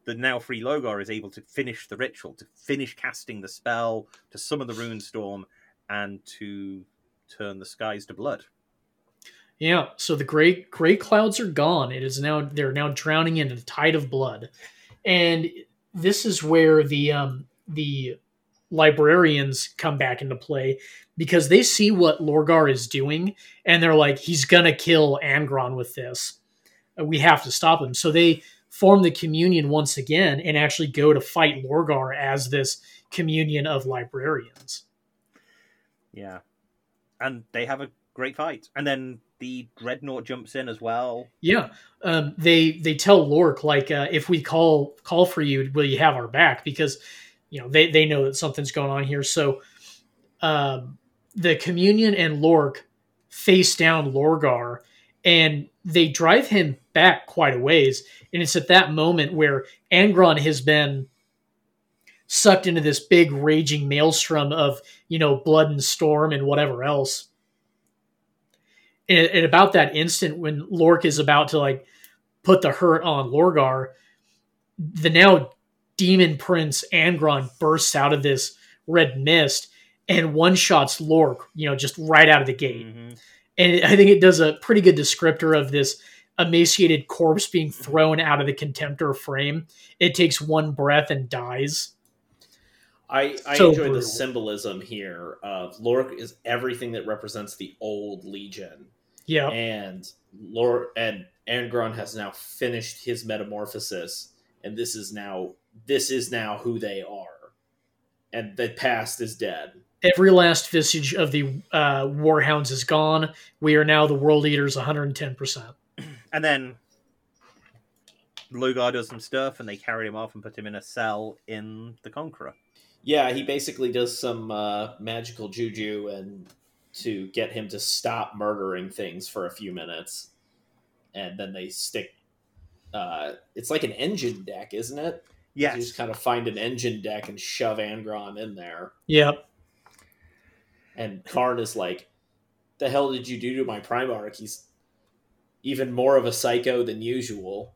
the now free Logar is able to finish the ritual, to finish casting the spell, to summon the rune storm, and to turn the skies to blood. Yeah, so the gray gray clouds are gone. It is now they're now drowning in a tide of blood, and this is where the um, the librarians come back into play because they see what Lorgar is doing, and they're like, he's gonna kill Angron with this. We have to stop him. So they form the communion once again and actually go to fight Lorgar as this communion of librarians. Yeah, and they have a great fight, and then the Dreadnought jumps in as well. Yeah, um, they they tell Lork, like, uh, if we call call for you, will you have our back? Because, you know, they, they know that something's going on here. So um, the Communion and Lork face down Lorgar, and they drive him back quite a ways. And it's at that moment where Angron has been sucked into this big raging maelstrom of, you know, blood and storm and whatever else. And at about that instant when Lork is about to like put the hurt on Lorgar, the now demon prince Angron bursts out of this red mist and one shots Lork, you know, just right out of the gate. Mm-hmm. And I think it does a pretty good descriptor of this emaciated corpse being thrown out of the Contemptor frame. It takes one breath and dies. I, I so enjoy brutal. The symbolism here of Lork is everything that represents the old Legion. Yeah. And Lork and Angron has now finished his metamorphosis, and this is now this is now who they are. And the past is dead. Every last vestige of the uh, Warhounds is gone. We are now the World Eaters one hundred ten percent. And then Logar does some stuff, and they carry him off and put him in a cell in the Conqueror. Yeah, he basically does some uh, magical juju and to get him to stop murdering things for a few minutes. And then they stick... Uh, it's like an engine deck, isn't it? Yes. You just kind of find an engine deck and shove Angron in there. Yep. And Karn is like, the hell did you do to my Primarch? He's even more of a psycho than usual.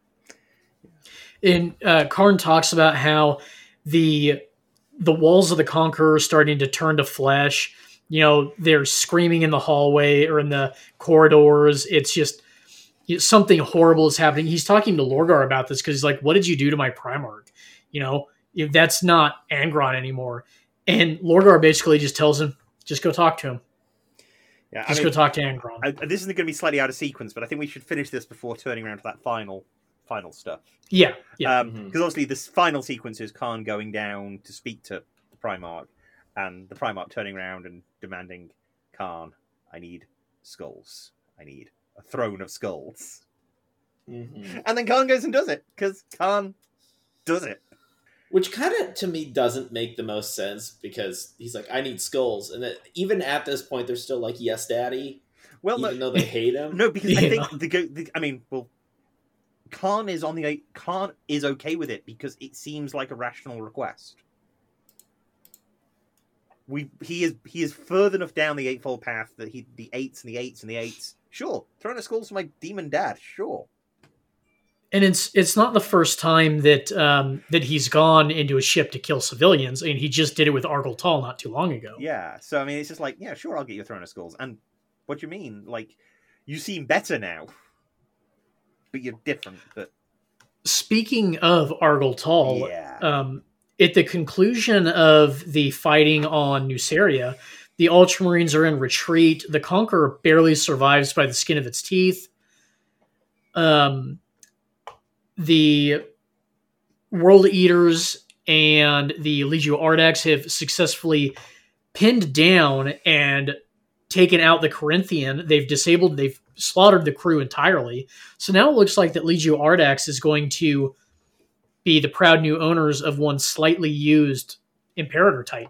And uh, Karn talks about how the the walls of the Conqueror are starting to turn to flesh. You know, they're screaming in the hallway or in the corridors. It's just something horrible is happening. He's talking to Lorgar about this because he's like, what did you do to my Primarch? You know, if that's not Angron anymore. And Lorgar basically just tells him, just go talk to him. Yeah, just I mean, go talk to Angron. I, this isn't going to be slightly out of sequence, but I think we should finish this before turning around to that final final stuff. Yeah, yeah. Because um, mm-hmm. obviously this final sequence is Karn going down to speak to the Primarch, and the Primarch turning around and demanding, Karn, I need skulls. I need a throne of skulls. Mm-hmm. And then Karn goes and does it, because Karn does it. Which kind of, to me, doesn't make the most sense, because he's like, I need skulls. And that, even at this point, they're still like, yes, daddy, well, even no, though they hate him. No, because yeah. I think, the, the I mean, well, Karn is on the Karn is okay with it, because it seems like a rational request. We He is he is further enough down the Eightfold Path that he the eights and the eights and the eights. Sure, throwing a skulls to my demon dad, sure. And it's it's not the first time that um, that he's gone into a ship to kill civilians. I mean, he just did it with Argel Tal not too long ago. Yeah, so I mean, it's just like, yeah, sure, I'll get you a throne of skulls. And what do you mean? Like, you seem better now, but you're different. But speaking of Argel Tal, yeah. um, at the conclusion of the fighting on Nuceria, the Ultramarines are in retreat. The Conqueror barely survives by the skin of its teeth. Um. The World Eaters and the Legio Ardax have successfully pinned down and taken out the Corinthian. They've disabled, they've slaughtered the crew entirely. So now it looks like that Legio Ardax is going to be the proud new owners of one slightly used Imperator Titan.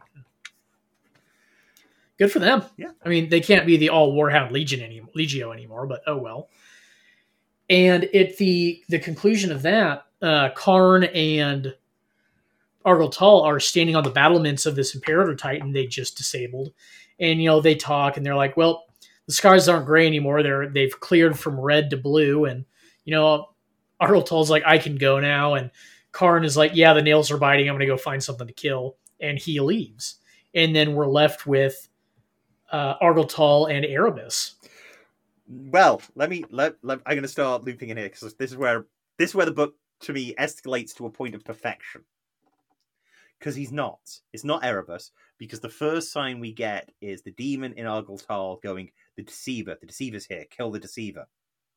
Good for them. Yeah. I mean, they can't be the all Warhound Legion anymore, Legio anymore, but oh well. And at the the conclusion of that, uh, Karn and Argel Tal are standing on the battlements of this Imperator Titan they just disabled. And, you know, they talk and they're like, well, the skies aren't gray anymore. They're, they've cleared from red to blue. And, you know, Argel Tal's like, I can go now. And Karn is like, yeah, the nails are biting. I'm going to go find something to kill. And he leaves. And then we're left with uh, Argyltal and Erebus. Well, let me. Let, let I'm going to start looping in here because this is where this is where the book to me escalates to a point of perfection. Because he's not. It's not Erebus. Because the first sign we get is the demon in Argyltal going, the Deceiver. The Deceiver's here. Kill the Deceiver.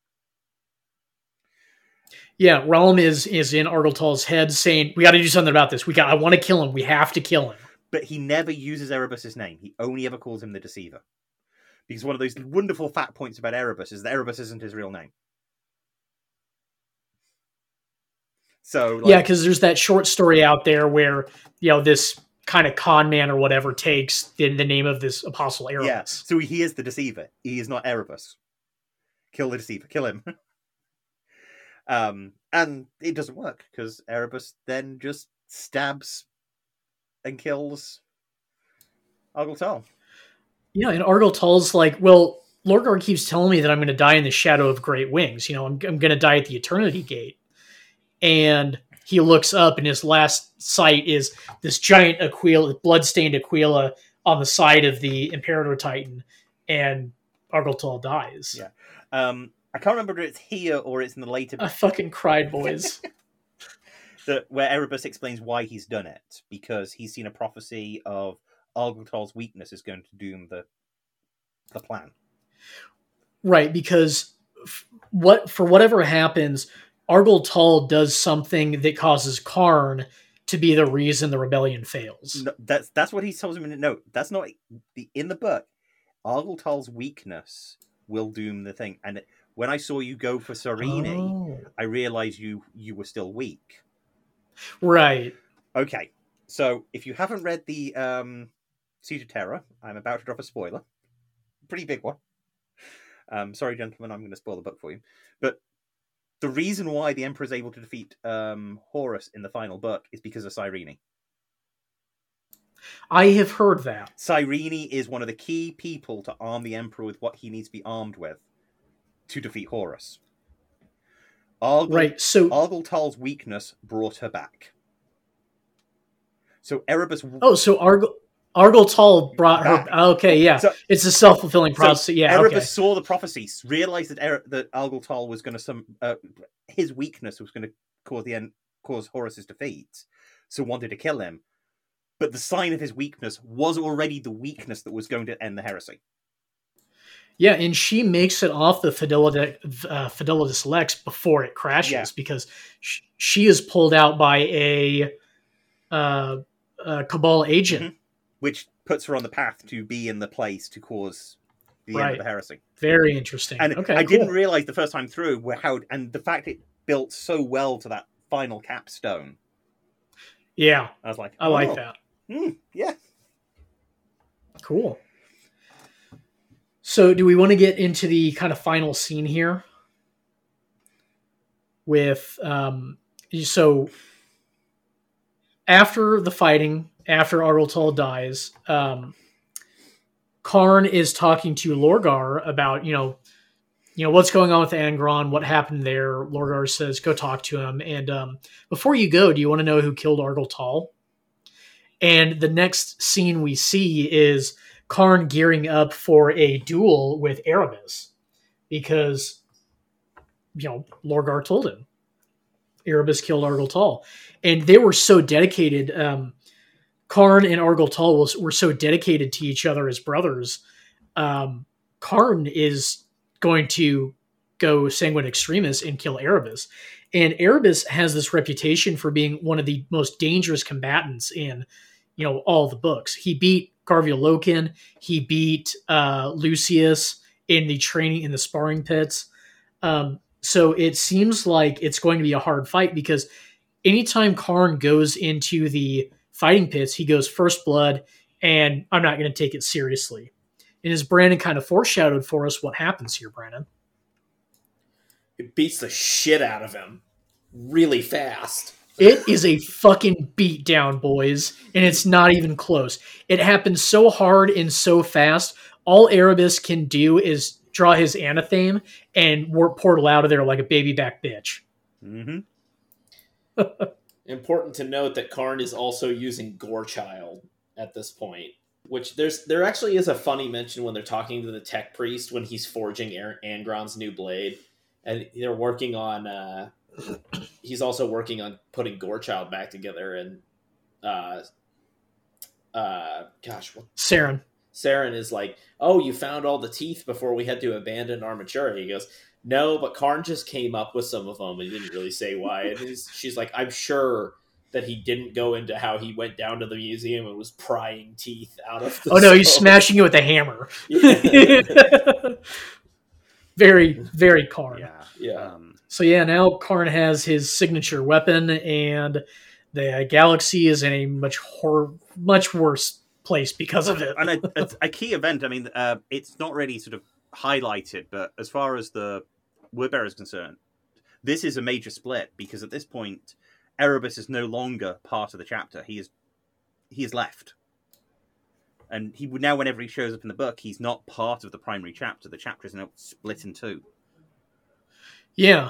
Yeah, Realm is is in Argyltal's head saying, we got to do something about this. We got. I want to kill him. We have to kill him. But he never uses Erebus's name. He only ever calls him the Deceiver. Because one of those wonderful fact points about Erebus is that Erebus isn't his real name. So like, yeah, because there's that short story out there where, you know, this kind of con man or whatever takes the, the name of this apostle Erebus. Yeah, so he is the Deceiver. He is not Erebus. Kill the Deceiver. Kill him. um, and it doesn't work because Erebus then just stabs and kills Argyltal. Yeah, and Argyltal's like, well, Lorgar keeps telling me that I'm going to die in the shadow of great wings. You know, I'm, I'm going to die at the Eternity Gate. And he looks up, and his last sight is this giant Aquila, blood-stained Aquila on the side of the Imperator Titan, and Argyltal dies. Yeah. Um, I can't remember if it's here or it's in the later... I fucking cried, boys. the, where Erebus explains why he's done it, because he's seen a prophecy of Argyltal's weakness is going to doom the the plan. Right, because f- what for whatever happens, Argyltal does something that causes Karn to be the reason the rebellion fails. No, that's that's what he tells him in the note. That's not the in the book. Argyltal's weakness will doom the thing. And when I saw you go for Serene, oh. I realized you you were still weak. Right. Okay. So if you haven't read the um, Siege of Terror, I'm about to drop a spoiler. Pretty big one. Um, sorry, gentlemen, I'm going to spoil the book for you. But the reason why the Emperor is able to defeat um, Horus in the final book is because of Cyrene. I have heard that. Cyrene is one of the key people to arm the Emperor with what he needs to be armed with to defeat Horus. Argyll, right, so... Argyltal's weakness brought her back. So Erebus... Oh, so Argyll... Argyltal brought her... Okay, yeah. So, it's a self-fulfilling prophecy. So yeah, Erebus okay. saw the prophecies, realized that er- that Argyltal was going to... some uh, his weakness was going to cause the end, cause Horus's defeat, so wanted to kill him. But the sign of his weakness was already the weakness that was going to end the heresy. Yeah, and she makes it off the Fidelidus, uh, Fidelidus Lex before it crashes yeah. because sh- she is pulled out by a, uh, a Cabal agent. Mm-hmm. Which puts her on the path to be in the place to cause the right. end of the heresy. Very interesting. And okay, I cool. didn't realize the first time through how, and the fact it built so well to that final capstone. Yeah, I was like, I oh, like that. Mm, yeah, cool. So, do we want to get into the kind of final scene here? With um, so after the fighting. After Argyltal dies, um, Karn is talking to Lorgar about, you know, you know, what's going on with Angron, what happened there. Lorgar says, go talk to him. And um, before you go, do you want to know who killed Argyltal? And the next scene we see is Karn gearing up for a duel with Erebus because, you know, Lorgar told him Erebus killed Argyltal. And they were so dedicated. Um, Karn and Argyltal were so dedicated to each other as brothers. Um, Karn is going to go sanguine extremis and kill Erebus. And Erebus has this reputation for being one of the most dangerous combatants in, you know, all the books. He beat Garvia Loken. He beat uh, Lucius in the training in the sparring pits. Um, so it seems like it's going to be a hard fight because anytime Karn goes into the fighting pits, he goes first blood, and I'm not going to take it seriously. And as Brandon kind of foreshadowed for us, what happens here, Brandon? It beats the shit out of him really fast. It is a fucking beatdown, boys, and it's not even close. It happens so hard and so fast, all Erebus can do is draw his anatheme and warp portal out of there like a baby back bitch. Mm-hmm. Important to note that Karn is also using Gorechild at this point, which there's there actually is a funny mention when they're talking to the tech priest when he's forging Aaron, Angron's new blade, and they're working on. Uh, he's also working on putting Gorechild back together, and uh, uh, gosh, what? Saren. Saren is like, "Oh, you found all the teeth before we had to abandon Armatura." He goes, "No, but Karn just came up with some of them. He didn't really say why." And he's, she's like, "I'm sure that he didn't go into how he went down to the museum and was prying teeth out of the Oh, no, stone. he's smashing it with a hammer." Yeah. Very, very Karn. Yeah. Yeah. Um, So yeah, now Karn has his signature weapon, and the galaxy is in a much hor- much worse place because of it. and a, a, a key event, I mean, uh, it's not really sort of highlighted, but as far as the Wordbearer is concerned, this is a major split, because at this point, Erebus is no longer part of the chapter. He is he is left. And he would now, whenever he shows up in the book, he's not part of the primary chapter. The chapter is now split in two. Yeah,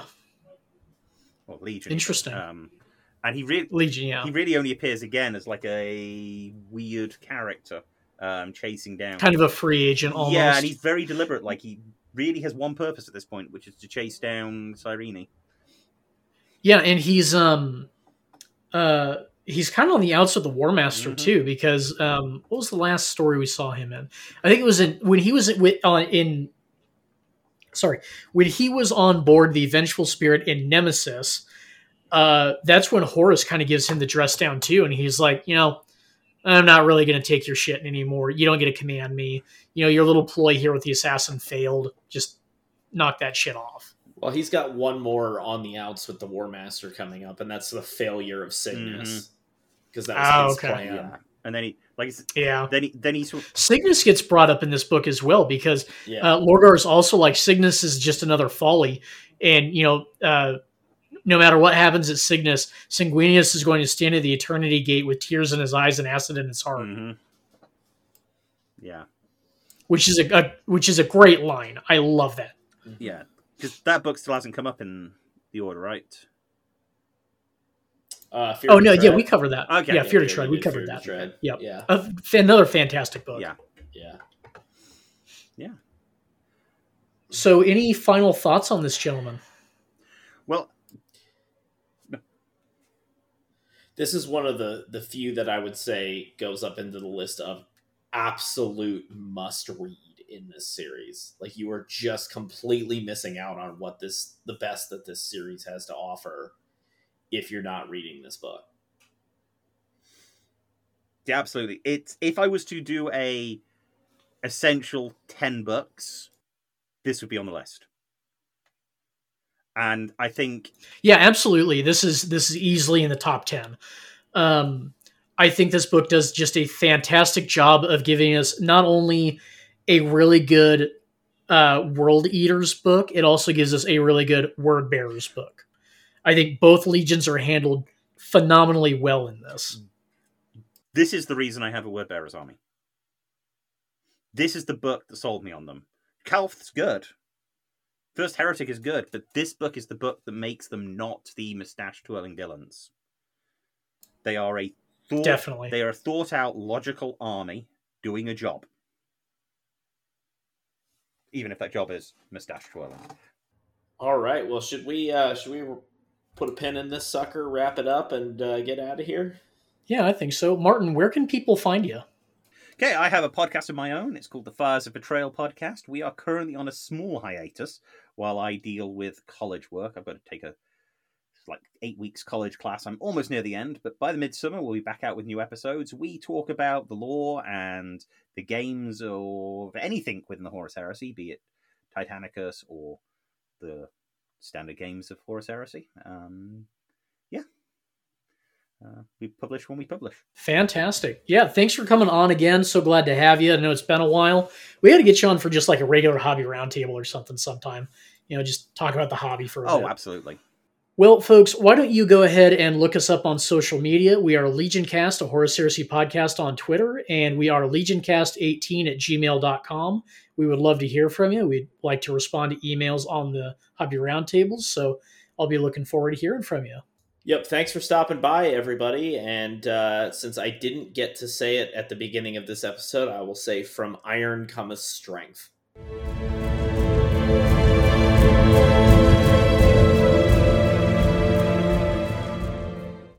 Or Legion. interesting. Um, and he really Legion, yeah. he really only appears again as like a weird character, um, chasing down. Kind of a free agent almost. Yeah, and he's very deliberate. Like, he really has one purpose at this point, which is to chase down Cyrene. Yeah, and he's um uh he's kind of on the outs of the War Master Mhm. too, because um what was the last story we saw him in? I think it was in when he was with uh, in sorry, when he was on board the Vengeful Spirit in Nemesis. Uh, that's when Horus kind of gives him the dress down too, and he's like, you know, I'm not really going to take your shit anymore. You don't get to command me. You know, your little ploy here with the assassin failed. Just knock that shit off. Well, he's got one more on the outs with the War Master coming up, and that's the failure of Cygnus. Because that was Oh, his okay. plan. Yeah, and then he like it's- Yeah. then he then he's Cygnus gets brought up in this book as well because Yeah. uh, Lorgar is also like Cygnus is just another folly, and you know, uh, no matter what happens at Cygnus, Sanguinius is going to stand at the Eternity Gate with tears in his eyes and acid in his heart, Mhm. Yeah, which is a, a which is a great line. I love that. yeah, because that book still hasn't come up in the order, right? Uh, Fear Oh to no, yeah, Tread. we covered that. Okay. yeah, Yeah, Fear to yeah, Tread, we we did covered Fear to that. Tread. Yep. Yeah. Uh, fa- another fantastic book. Yeah, Yeah. yeah. So, any final thoughts on this, gentleman? Well, This is one of the the few that I would say goes up into the list of absolute must read in this series. Like, you are just completely missing out on what this the best that this series has to offer if you're not reading this book. yeah, absolutely. It's if I was to do a essential ten books, this would be on the list. And I think Yeah, absolutely. This is this is easily in the top ten. Um, I think this book does just a fantastic job of giving us not only a really good uh, World Eaters book, it also gives us a really good Word Bearers book. I think both legions are handled phenomenally well in this. this is the reason I have a Wordbearer's army. This is the book that sold me on them. Calph's good. First Heretic is good, but this book is the book that makes them not the mustache-twirling villains. They are a thought, Definitely. They are a thought-out, logical army doing a job. Even if that job is mustache-twirling. All right. Well, should we uh, should we put a pin in this sucker, wrap it up, and uh, get out of here? Yeah, I think so. Martin, where can people find you? Okay, I have a podcast of my own. It's called the Fires of Betrayal podcast. We are currently on a small hiatus while I deal with college work. I've got to take a like eight weeks college class. I'm almost near the end, but by the midsummer, we'll be back out with new episodes. We talk about the lore and the games or anything within the Horus Heresy, be it Titanicus or the standard games of Horus Heresy. Um, yeah. Uh, we publish when we publish. Fantastic. Yeah, thanks for coming on again. So glad to have you. I know it's been a while. We got to get you on for just like a regular hobby roundtable or something sometime. You know, just talk about the hobby for a Oh, bit. absolutely. Well, folks, why don't you go ahead and look us up on social media? We are LegionCast, a Horus Heresy podcast on Twitter, and we are legioncast eighteen at gmail dot com. We would love to hear from you. We'd like to respond to emails on the hobby roundtables, so I'll be looking forward to hearing from you. Yep. Thanks for stopping by, everybody. And uh, since I didn't get to say it at the beginning of this episode, I will say, from iron cometh strength.